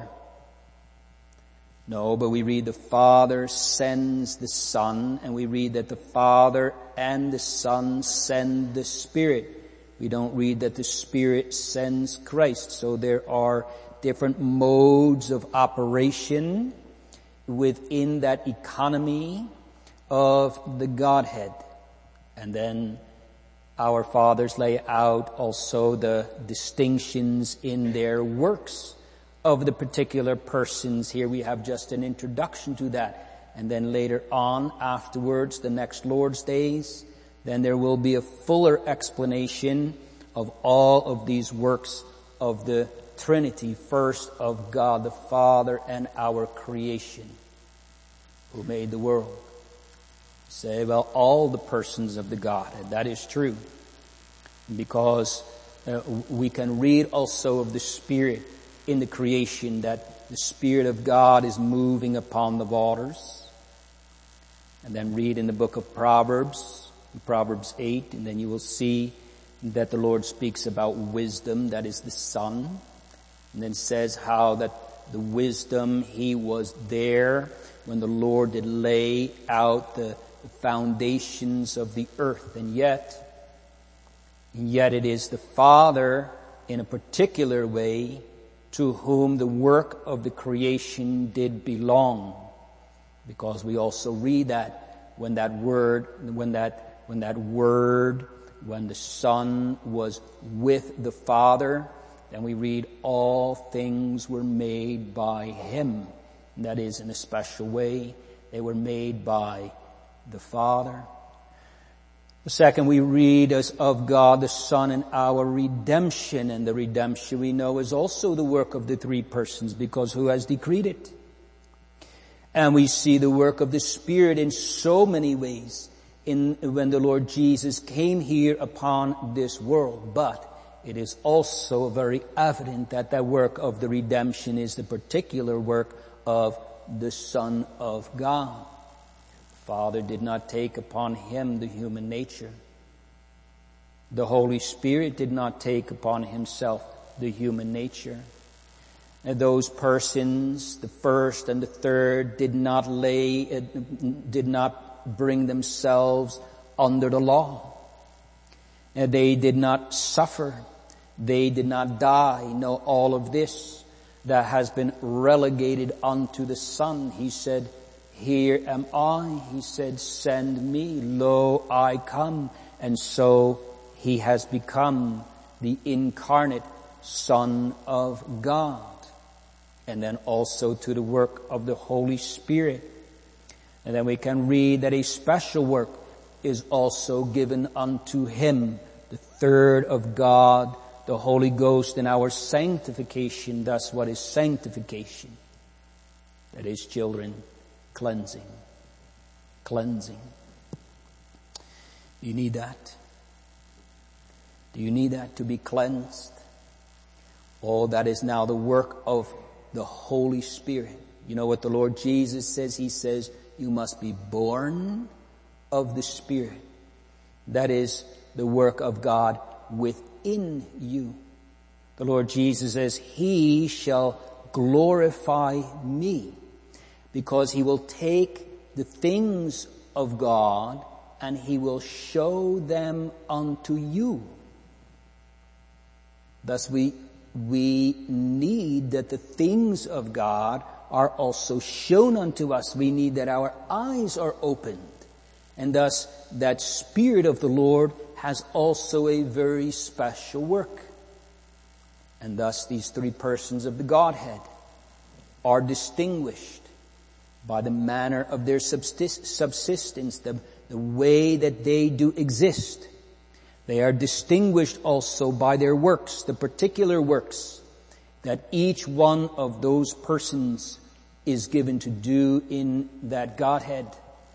No, but we read the Father sends the Son, and we read that the Father and the Son send the Spirit. We don't read that the Spirit sends Christ. So there are different modes of operation within that economy of the Godhead. And then our fathers lay out also the distinctions in their works of the particular persons. Here we have just an introduction to that. And then later on, afterwards, the next Lord's days, then there will be a fuller explanation of all of these works of the Trinity. First, of God the Father and our creation, who made the world. Say, well, all the persons of the Godhead. That is true. Because we can read also of the Spirit in the creation, that the Spirit of God is moving upon the waters. And then read in the book of Proverbs, Proverbs 8, and then you will see that the Lord speaks about wisdom, that is the Son. And then says how that the wisdom, He was there when the Lord did lay out the foundations of the earth. And yet it is the Father in a particular way to whom the work of the creation did belong. Because we also read that when the Son was with the Father, then we read all things were made by Him. And that is, in a special way, they were made by the Father. The second, we read as of God the Son and our redemption. And the redemption, we know, is also the work of the three persons, because who has decreed it? And we see the work of the Spirit in so many ways when the Lord Jesus came here upon this world. But it is also very evident that that work of the redemption is the particular work of the Son of God. The Father did not take upon Him the human nature. The Holy Spirit did not take upon Himself the human nature. And those persons, the first and the third, did not bring themselves under the law. And they did not suffer. They did not die. No, all of this that has been relegated unto the Son. He said, "Here am I." He said, "Send me. Lo, I come." And so He has become the incarnate Son of God. And then also to the work of the Holy Spirit. And then we can read that a special work is also given unto him, the third of God, the Holy Ghost, in our sanctification. Thus, what is sanctification? That is, children, cleansing. Cleansing. Do you need that? Do you need that to be cleansed? Oh, that is now the work of the Holy Spirit. You know what the Lord Jesus says? He says, you must be born of the Spirit. That is the work of God within you. The Lord Jesus says, he shall glorify me, because he will take the things of God and he will show them unto you. Thus we need that the things of God are also shown unto us. We need that our eyes are opened. And thus that Spirit of the Lord has also a very special work. And thus these three persons of the Godhead are distinguished by the manner of their subsistence, the way that they do exist. They are distinguished also by their works, the particular works that each one of those persons is given to do in that Godhead.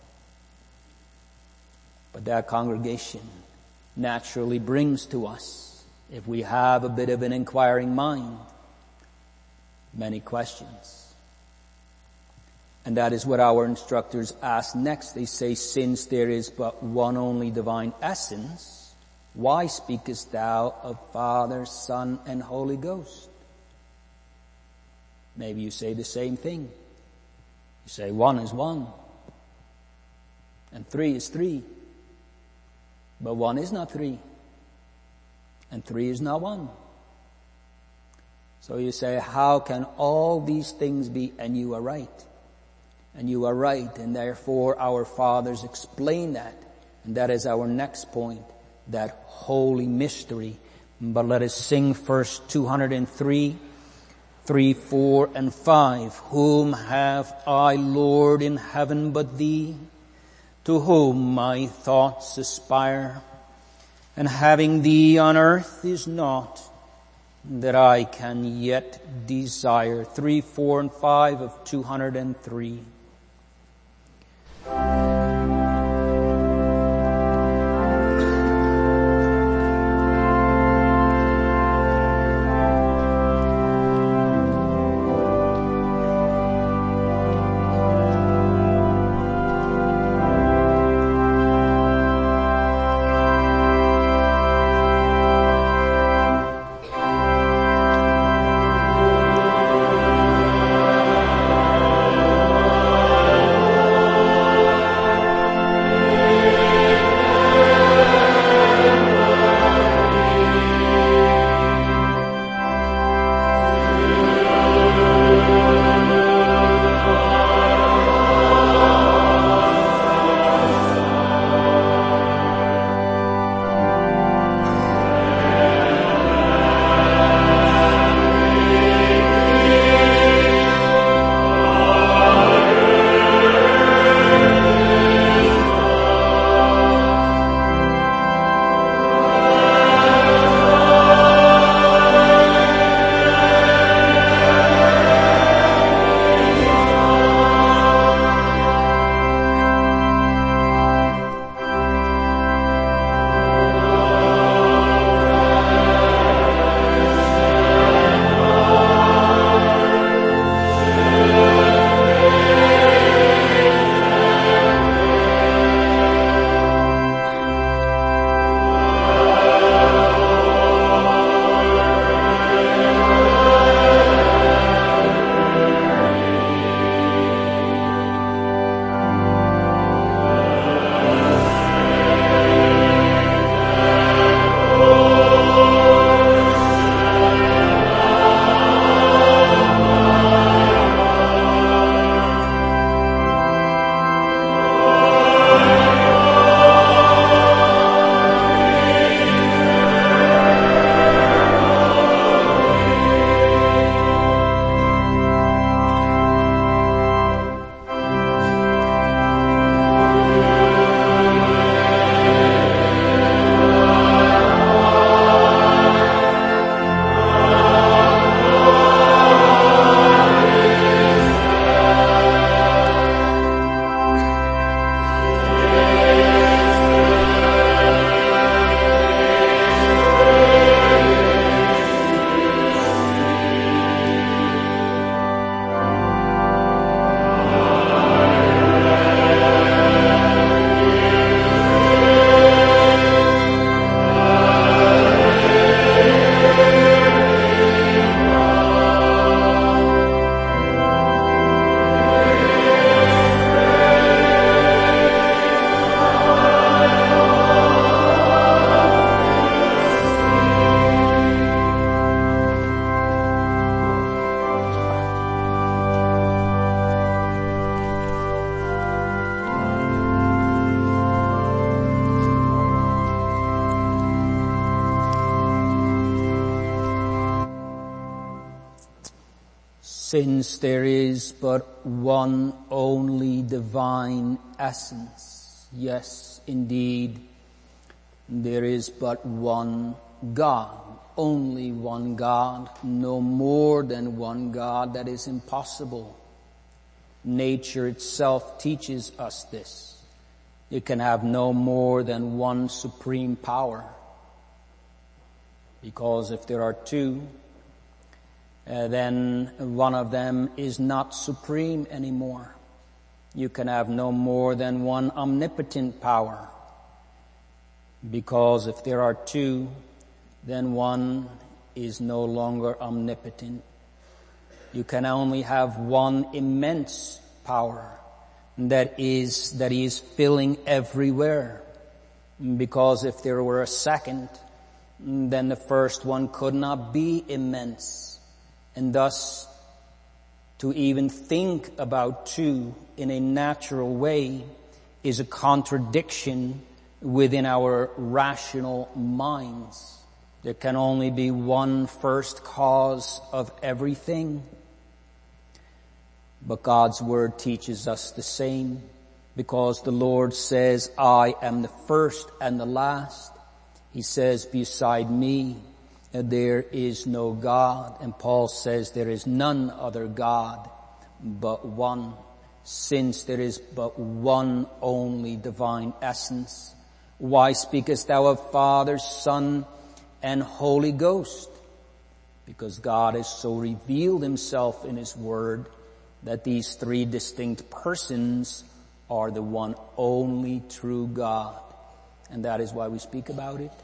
But that congregation naturally brings to us, if we have a bit of an inquiring mind, many questions. And that is what our instructors ask next. They say, since there is but one only divine essence, why speakest thou of Father, Son, and Holy Ghost? Maybe you say the same thing. You say one is one, and three is three. But one is not three, and three is not one. So you say, how can all these things be? And you are right. And you are right, and therefore our fathers explain that. And that is our next point, that holy mystery. But let us sing first 203, 3, 4, and 5. Whom have I, Lord, in heaven but thee? To whom my thoughts aspire? And having thee on earth is naught that I can yet desire. 3, 4, and 5 of 203. since there is but one only divine essence. Yes, indeed, there is but one God, only one God, no more than one God. That is impossible. Nature itself teaches us this. You can have no more than one supreme power. Because if there are two, then one of them is not supreme anymore. You can have no more than one omnipotent power. Because if there are two, then one is no longer omnipotent. You can only have one immense power that is filling everywhere. Because if there were a second, then the first one could not be immense. And thus, to even think about two in a natural way is a contradiction within our rational minds. There can only be one first cause of everything. But God's Word teaches us the same, because the Lord says, I am the first and the last. He says, beside me, there is no God. And Paul says, there is none other God but one, since there is but one only divine essence. Why speakest thou of Father, Son, and Holy Ghost? Because God has so revealed himself in his Word that these three distinct persons are the one only true God. And that is why we speak about it.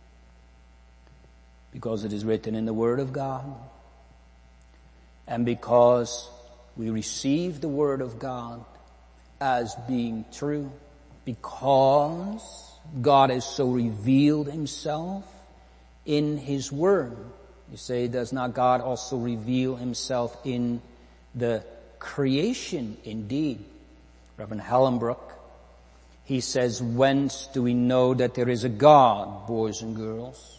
Because it is written in the Word of God. And because we receive the Word of God as being true. Because God has so revealed himself in his Word. You say, does not God also reveal himself in the creation? Indeed. Reverend Hellenbrook, he says, whence do we know that there is a God, boys and girls?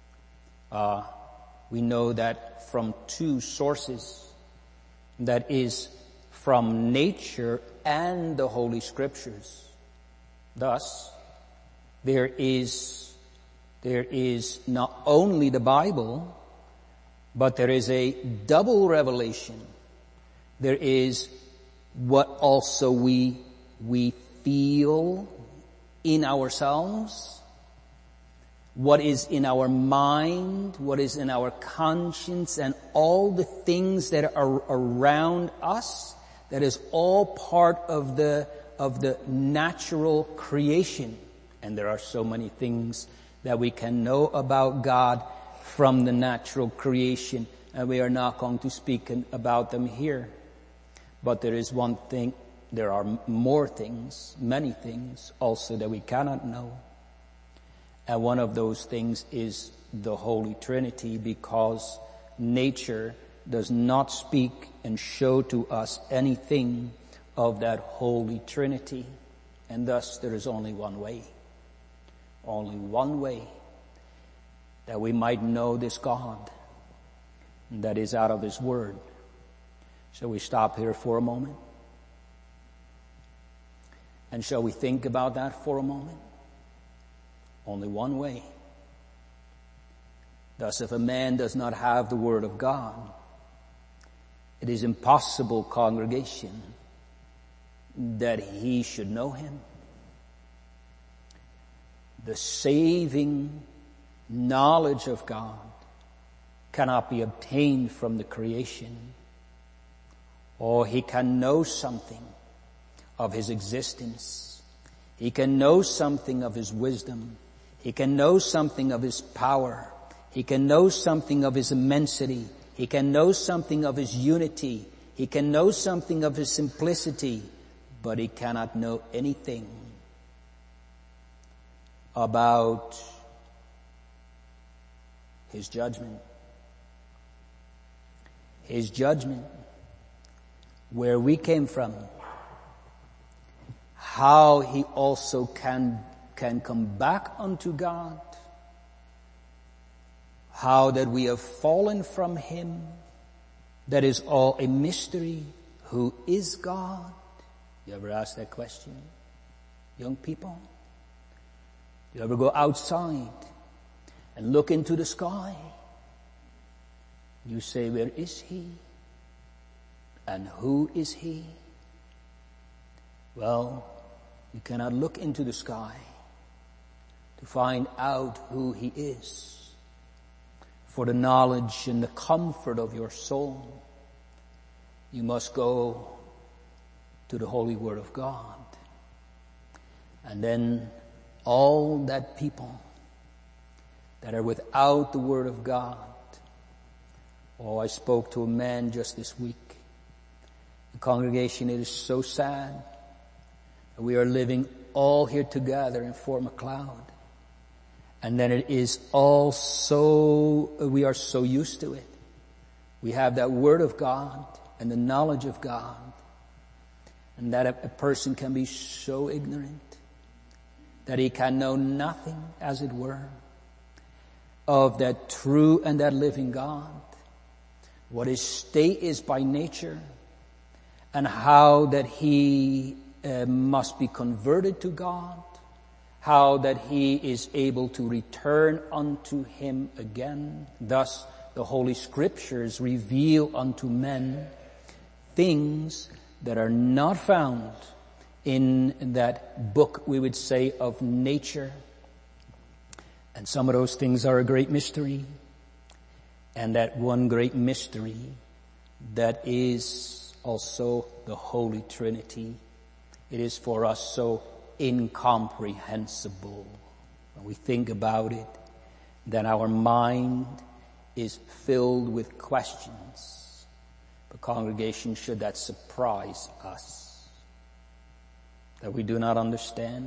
We know that from two sources. That is, from nature and the Holy Scriptures. Thus, there is not only the Bible, but there is a double revelation. There is what also we feel in ourselves, what is in our mind, what is in our conscience, and all the things that are around us. That is all part of the natural creation. And there are so many things that we can know about God from the natural creation, and we are not going to speak about them here. But there is one thing, there are more things, many things also that we cannot know. And one of those things is the Holy Trinity, because nature does not speak and show to us anything of that Holy Trinity. And thus there is only one way that we might know this God, and that is out of his Word. Shall we stop here for a moment? And shall we think about that for a moment? Only one way. Thus, if a man does not have the Word of God, it is impossible, congregation, that he should know him. The saving knowledge of God cannot be obtained from the creation. Or he can know something of his existence. He can know something of his wisdom. He can know something of his power. He can know something of his immensity. He can know something of his unity. He can know something of his simplicity. But he cannot know anything about his judgment. His judgment. Where we came from, how he also can come back unto God, how that we have fallen from him, that is all a mystery. Who is God? You ever ask that question? Young people? You ever go outside and look into the sky? You say, where is He? And who is He? Well, you cannot look into the sky to find out who He is. For the knowledge and the comfort of your soul, you must go to the Holy Word of God. And then all that people that are without the Word of God. Oh, I spoke to a man just this week. The congregation, it is so sad that we are living all here together and form a cloud. And then it is all so, we are so used to it. We have that Word of God and the knowledge of God. And that a person can be so ignorant that he can know nothing, as it were, of that true and that living God. What His state is by nature, and how that he must be converted to God, how that he is able to return unto Him again. Thus the Holy Scriptures reveal unto men things that are not found in that book, we would say, of nature. And some of those things are a great mystery. And that one great mystery, that is also the Holy Trinity. It is for us so incomprehensible. When we think about it, then our mind is filled with questions. The congregation, should that surprise us, that we do not understand?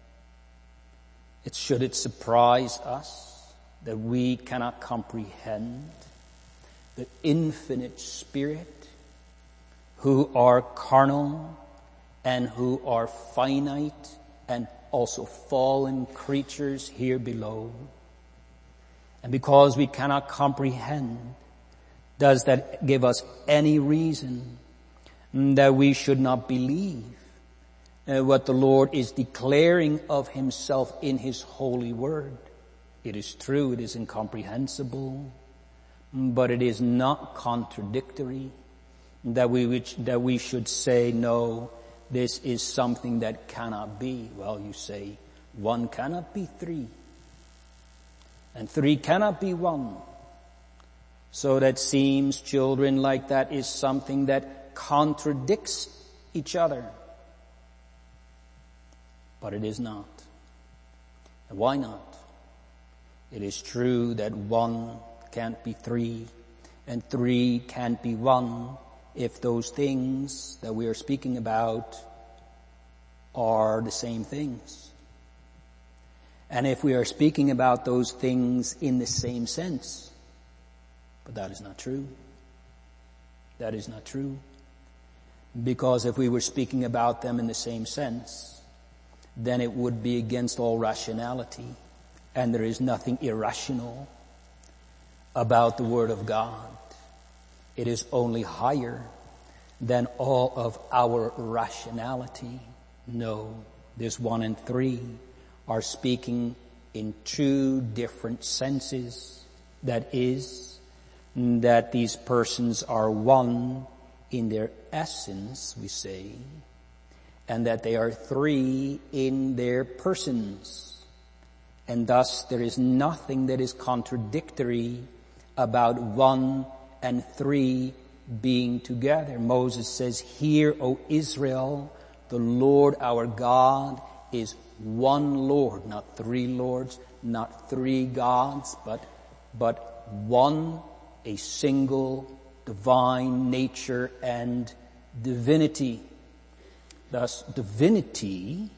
Should it surprise us that we cannot comprehend the infinite Spirit, who are carnal and who are finite and also fallen creatures here below? And because we cannot comprehend, does that give us any reason that we should not believe what the Lord is declaring of Himself in His holy word? It is true, it is incomprehensible, but it is not contradictory that we should say, no, this is something that cannot be. Well, you say, one cannot be three, and three cannot be one. So that seems, children, like that is something that contradicts each other. But it is not. And why not? It is true that one can't be three, and three can't be one, if those things that we are speaking about are the same things. And if we are speaking about those things in the same sense. But that is not true. That is not true. Because if we were speaking about them in the same sense, then it would be against all rationality. And there is nothing irrational about the Word of God. It is only higher than all of our rationality. No, this 1 and 3 are speaking in two different senses. That is, that these persons are one in their essence, we say, and that they are three in their persons. And thus there is nothing that is contradictory about 1 and 3 being together. Moses says, "Hear, O Israel, the Lord our God is one Lord," not three lords, not three gods, but one, a single divine nature and divinity. Thus, divinity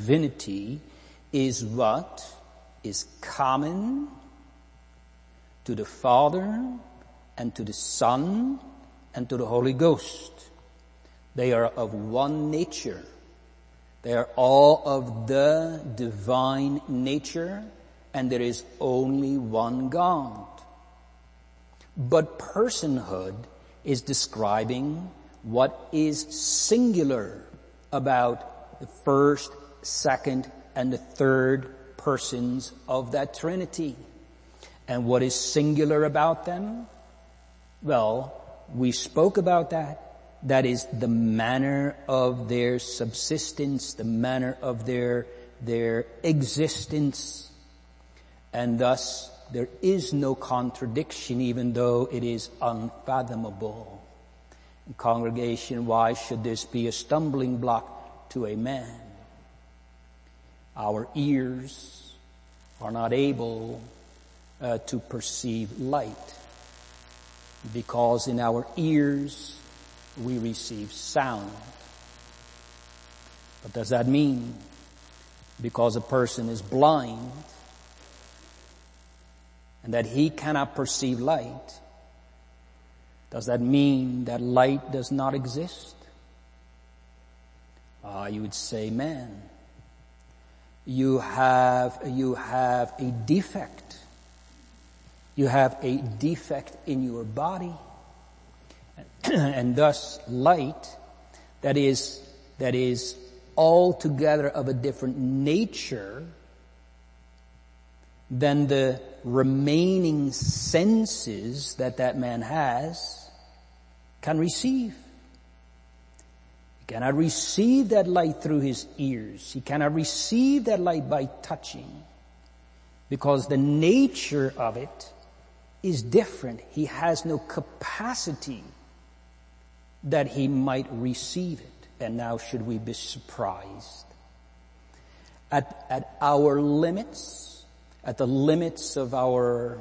is what is common to the Father and to the Son and to the Holy Ghost. They are of one nature. They are all of the divine nature, and there is only one God. But personhood is describing what is singular about the first, second, and the third persons of that Trinity. And what is singular about them? Well, we spoke about that. That is the manner of their subsistence, the manner of their existence. And thus, there is no contradiction, even though it is unfathomable. Congregation, why should this be a stumbling block to a man? Our ears are not able to perceive light, because in our ears we receive sound. But does that mean because a person is blind and that he cannot perceive light, does that mean that light does not exist? You would say, man, you have a defect. You have a defect in your body. And thus light that is altogether of a different nature than the remaining senses that man has can receive. He cannot receive that light through his ears. He cannot receive that light by touching, because the nature of it is different. He has no capacity that he might receive it. And now should we be surprised at our limits, at the limits of our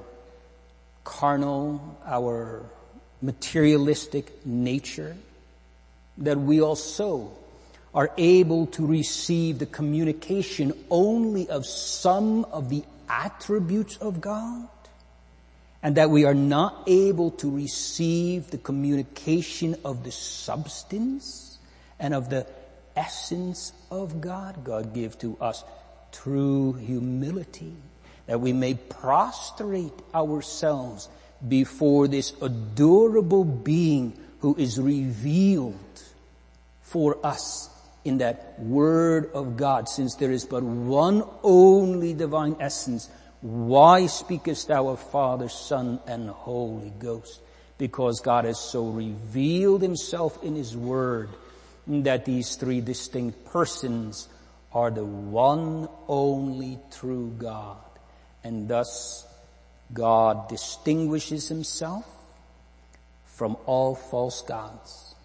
carnal, our materialistic nature, that we also are able to receive the communication only of some of the attributes of God, and that we are not able to receive the communication of the substance and of the essence of God? God give to us true humility, that we may prostrate ourselves before this adorable being who is revealed for us in that Word of God. Since there is but one only divine essence, why speakest thou of Father, Son, and Holy Ghost? Because God has so revealed himself in his Word that these three distinct persons are the one only true God. And thus God distinguishes himself from all false gods.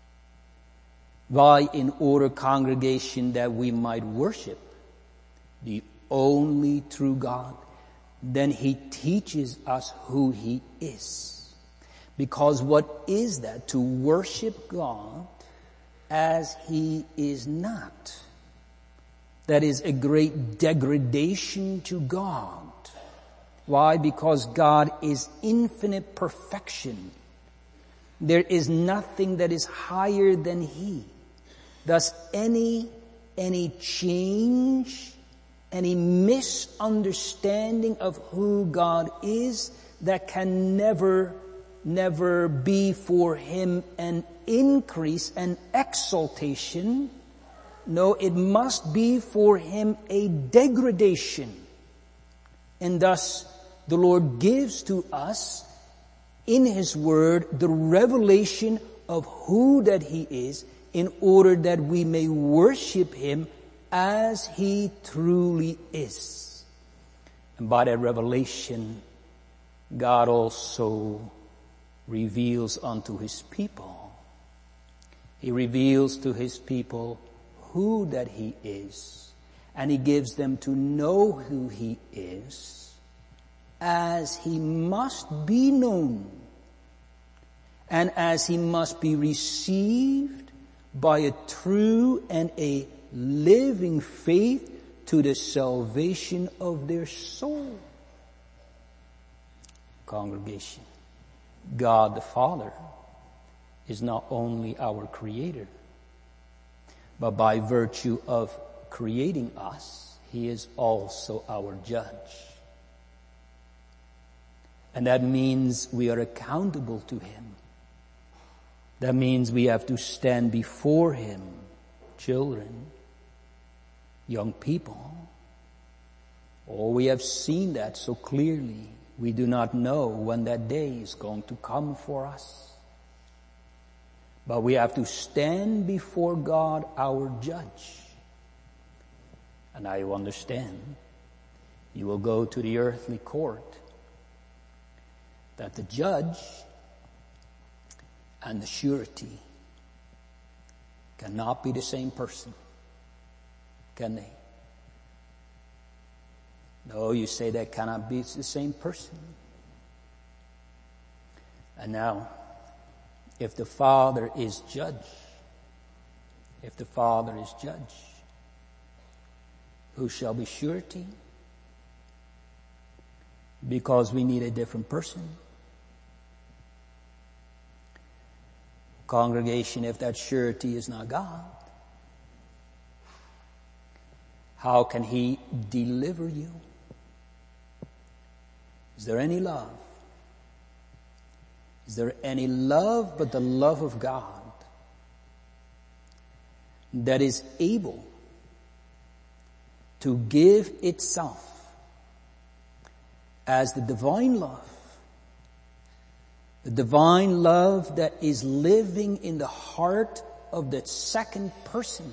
Why? In order, congregation, that we might worship the only true God. Then he teaches us who he is. Because what is that? To worship God as he is not. That is a great degradation to God. Why? Because God is infinite perfection. There is nothing that is higher than he. Thus any change, any misunderstanding of who God is, that can never be for him an increase, an exaltation. No, it must be for him a degradation. And thus the Lord gives to us in his Word the revelation of who that he is, in order that we may worship him as he truly is. And by that revelation, God also reveals unto his people. He reveals to his people who that he is, and he gives them to know who he is as he must be known and as he must be received by a true and a living faith to the salvation of their soul. Congregation, God the Father is not only our Creator, but by virtue of creating us, he is also our judge. And that means we are accountable to him. That means we have to stand before Him, children, young people. Oh, we have seen that so clearly. We do not know when that day is going to come for us. But we have to stand before God, our judge. And I understand you will go to the earthly court, that the judge and the surety cannot be the same person, can they? No, you say that cannot be the same person. And now, if the Father is judge, who shall be surety? Because we need a different person. Congregation, if that surety is not God, how can He deliver you? Is there any love? Is there any love but the love of God that is able to give itself as the divine love that is living in the heart of that second person?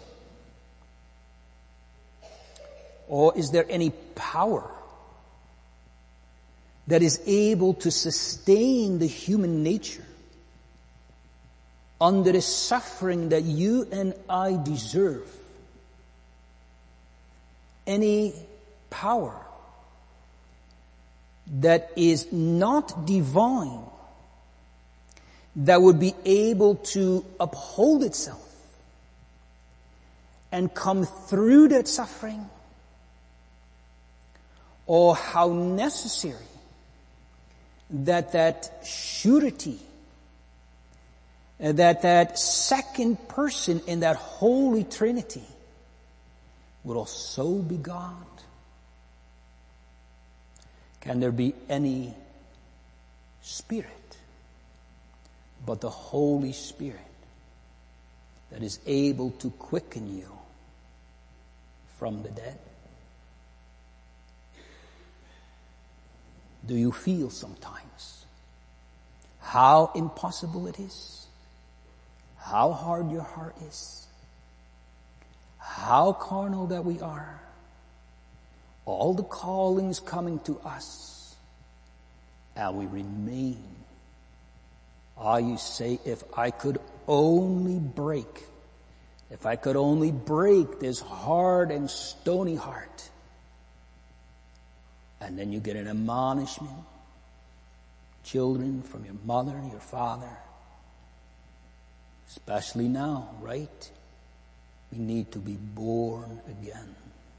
Or is there any power that is able to sustain the human nature under the suffering that you and I deserve? Any power that is not divine that would be able to uphold itself and come through that suffering? Or how necessary that surety, that second person in that Holy Trinity would also be God? Can there be any spirit but the Holy Spirit that is able to quicken you from the dead? Do you feel sometimes how impossible it is? How hard your heart is? How carnal that we are? All the callings coming to us, and we remain. You say, if I could only break this hard and stony heart. And then you get an admonishment, children, from your mother and your father. Especially now, right? We need to be born again.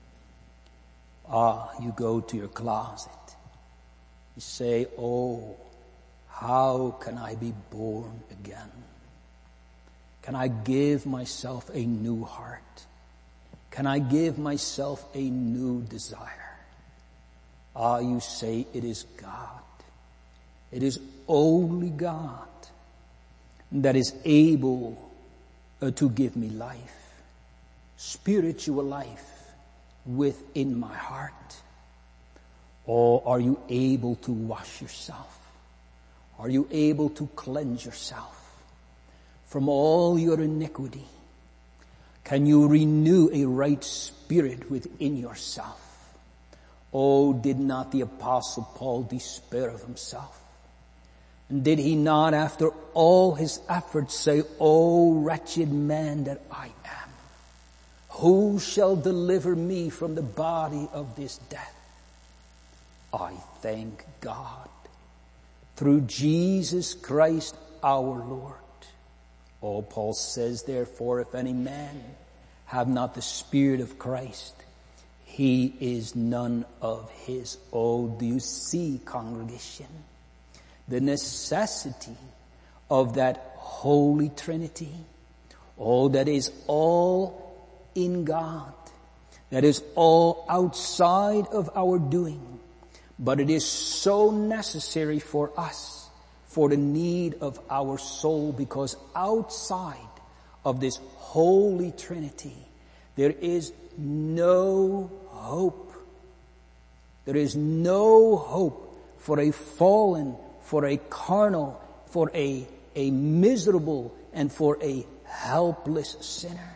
You go to your closet. You say, oh, how can I be born again? Can I give myself a new heart? Can I give myself a new desire? You say, it is God. It is only God that is able to give me life, spiritual life within my heart. Or are you able to wash yourself? Are you able to cleanse yourself from all your iniquity? Can you renew a right spirit within yourself? Oh, did not the Apostle Paul despair of himself? And did he not, after all his efforts, say, oh, wretched man that I am, who shall deliver me from the body of this death? I thank God through Jesus Christ our Lord. Oh, Paul says, therefore, if any man have not the Spirit of Christ, he is none of his. Oh, do you see, congregation, the necessity of that Holy Trinity? Oh, that is all in God. That is all outside of our doing. But it is so necessary for us, for the need of our soul, because outside of this Holy Trinity, there is no hope. There is no hope for a fallen, for a carnal, for a miserable, and for a helpless sinner.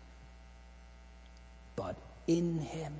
But in Him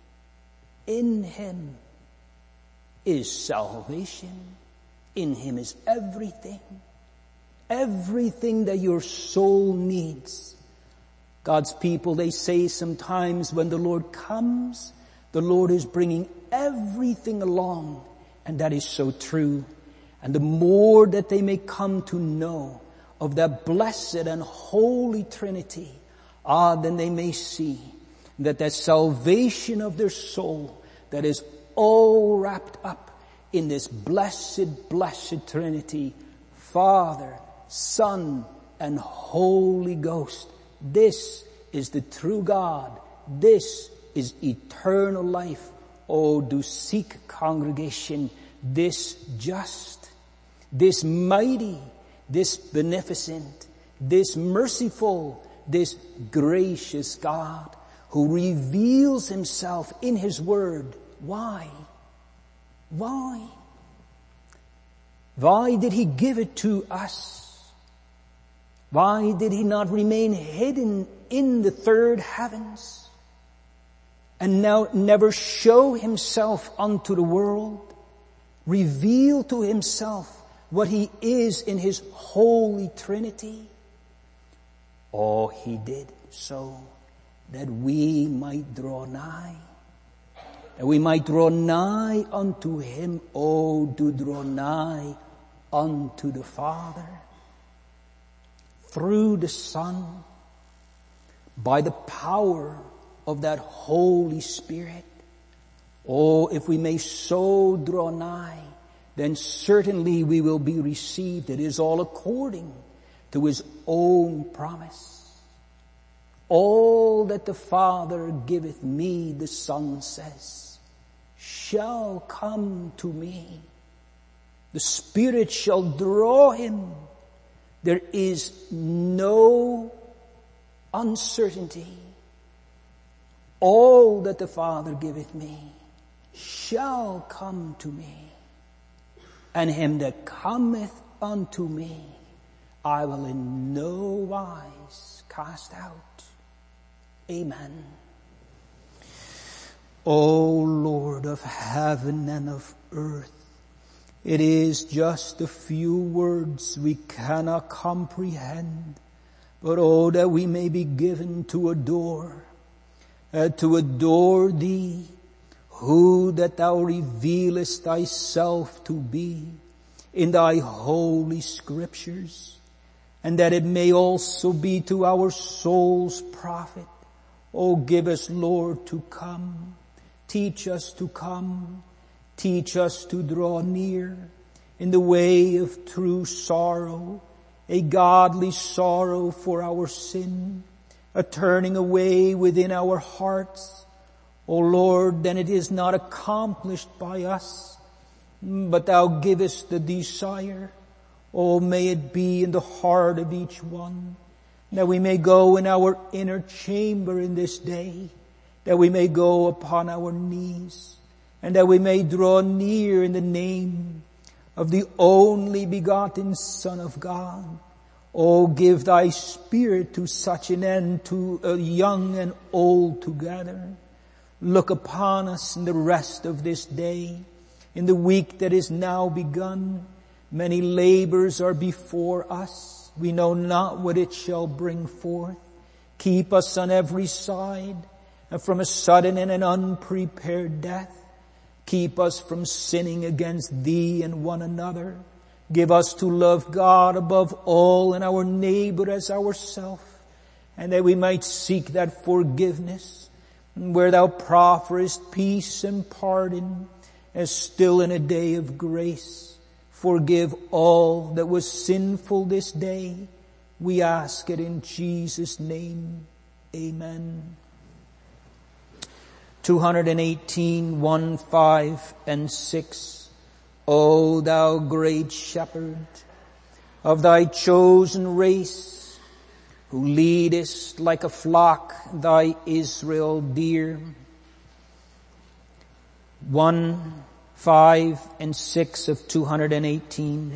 is salvation. In Him is everything. Everything that your soul needs. God's people, they say sometimes when the Lord comes, the Lord is bringing everything along. And that is so true. And the more that they may come to know of that blessed and holy Trinity, then they may see that the salvation of their soul, that is all wrapped up in this blessed, blessed Trinity, Father, Son, and Holy Ghost. This is the true God. This is eternal life. Oh, do seek, congregation, this just, this mighty, this beneficent, this merciful, this gracious God, who reveals Himself in His Word. Why? Why? Why did He give it to us? Why did He not remain hidden in the third heavens and now never show Himself unto the world, reveal to Himself what He is in His Holy Trinity? Oh, He did so that we might draw nigh. That we might draw nigh unto Him. Oh, do draw nigh unto the Father. Through the Son, by the power of that Holy Spirit. Oh, if we may so draw nigh, then certainly we will be received. It is all according to His own promise. All that the Father giveth me, the Son says, shall come to me. The Spirit shall draw him. There is no uncertainty. All that the Father giveth me shall come to me. And him that cometh unto me, I will in no wise cast out. Amen. O Lord of heaven and of earth, it is just a few words we cannot comprehend, but oh, that we may be given to adore thee, who that thou revealest thyself to be in thy holy scriptures, and that it may also be to our soul's profit. Oh, give us, Lord, to come. Teach us to come. Teach us to draw near in the way of true sorrow, a godly sorrow for our sin, a turning away within our hearts. O Lord, then it is not accomplished by us, but thou givest the desire. Oh, may it be in the heart of each one, that we may go in our inner chamber in this day, that we may go upon our knees, and that we may draw near in the name of the only begotten Son of God. Oh, give thy Spirit to such an end, to young and old together. Look upon us in the rest of this day, in the week that is now begun. Many labors are before us. We know not what it shall bring forth. Keep us on every side, and from a sudden and an unprepared death. Keep us from sinning against thee and one another. Give us to love God above all and our neighbor as ourself, and that we might seek that forgiveness where thou profferest peace and pardon, as still in a day of grace. Forgive all that was sinful this day. We ask it in Jesus' name. Amen. 218, 1, 5, and 6. O thou great shepherd of thy chosen race, who leadest like a flock thy Israel dear. 1, 5, and 6 of 218.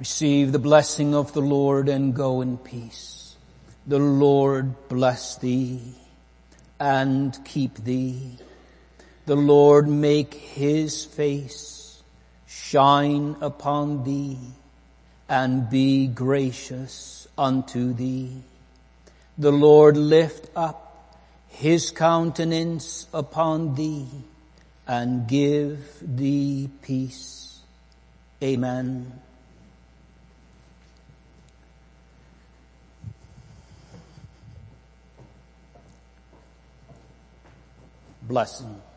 Receive the blessing of the Lord and go in peace. The Lord bless thee and keep thee. The Lord make his face shine upon thee and be gracious unto thee. The Lord lift up his countenance upon thee and give thee peace. Amen. Blessing.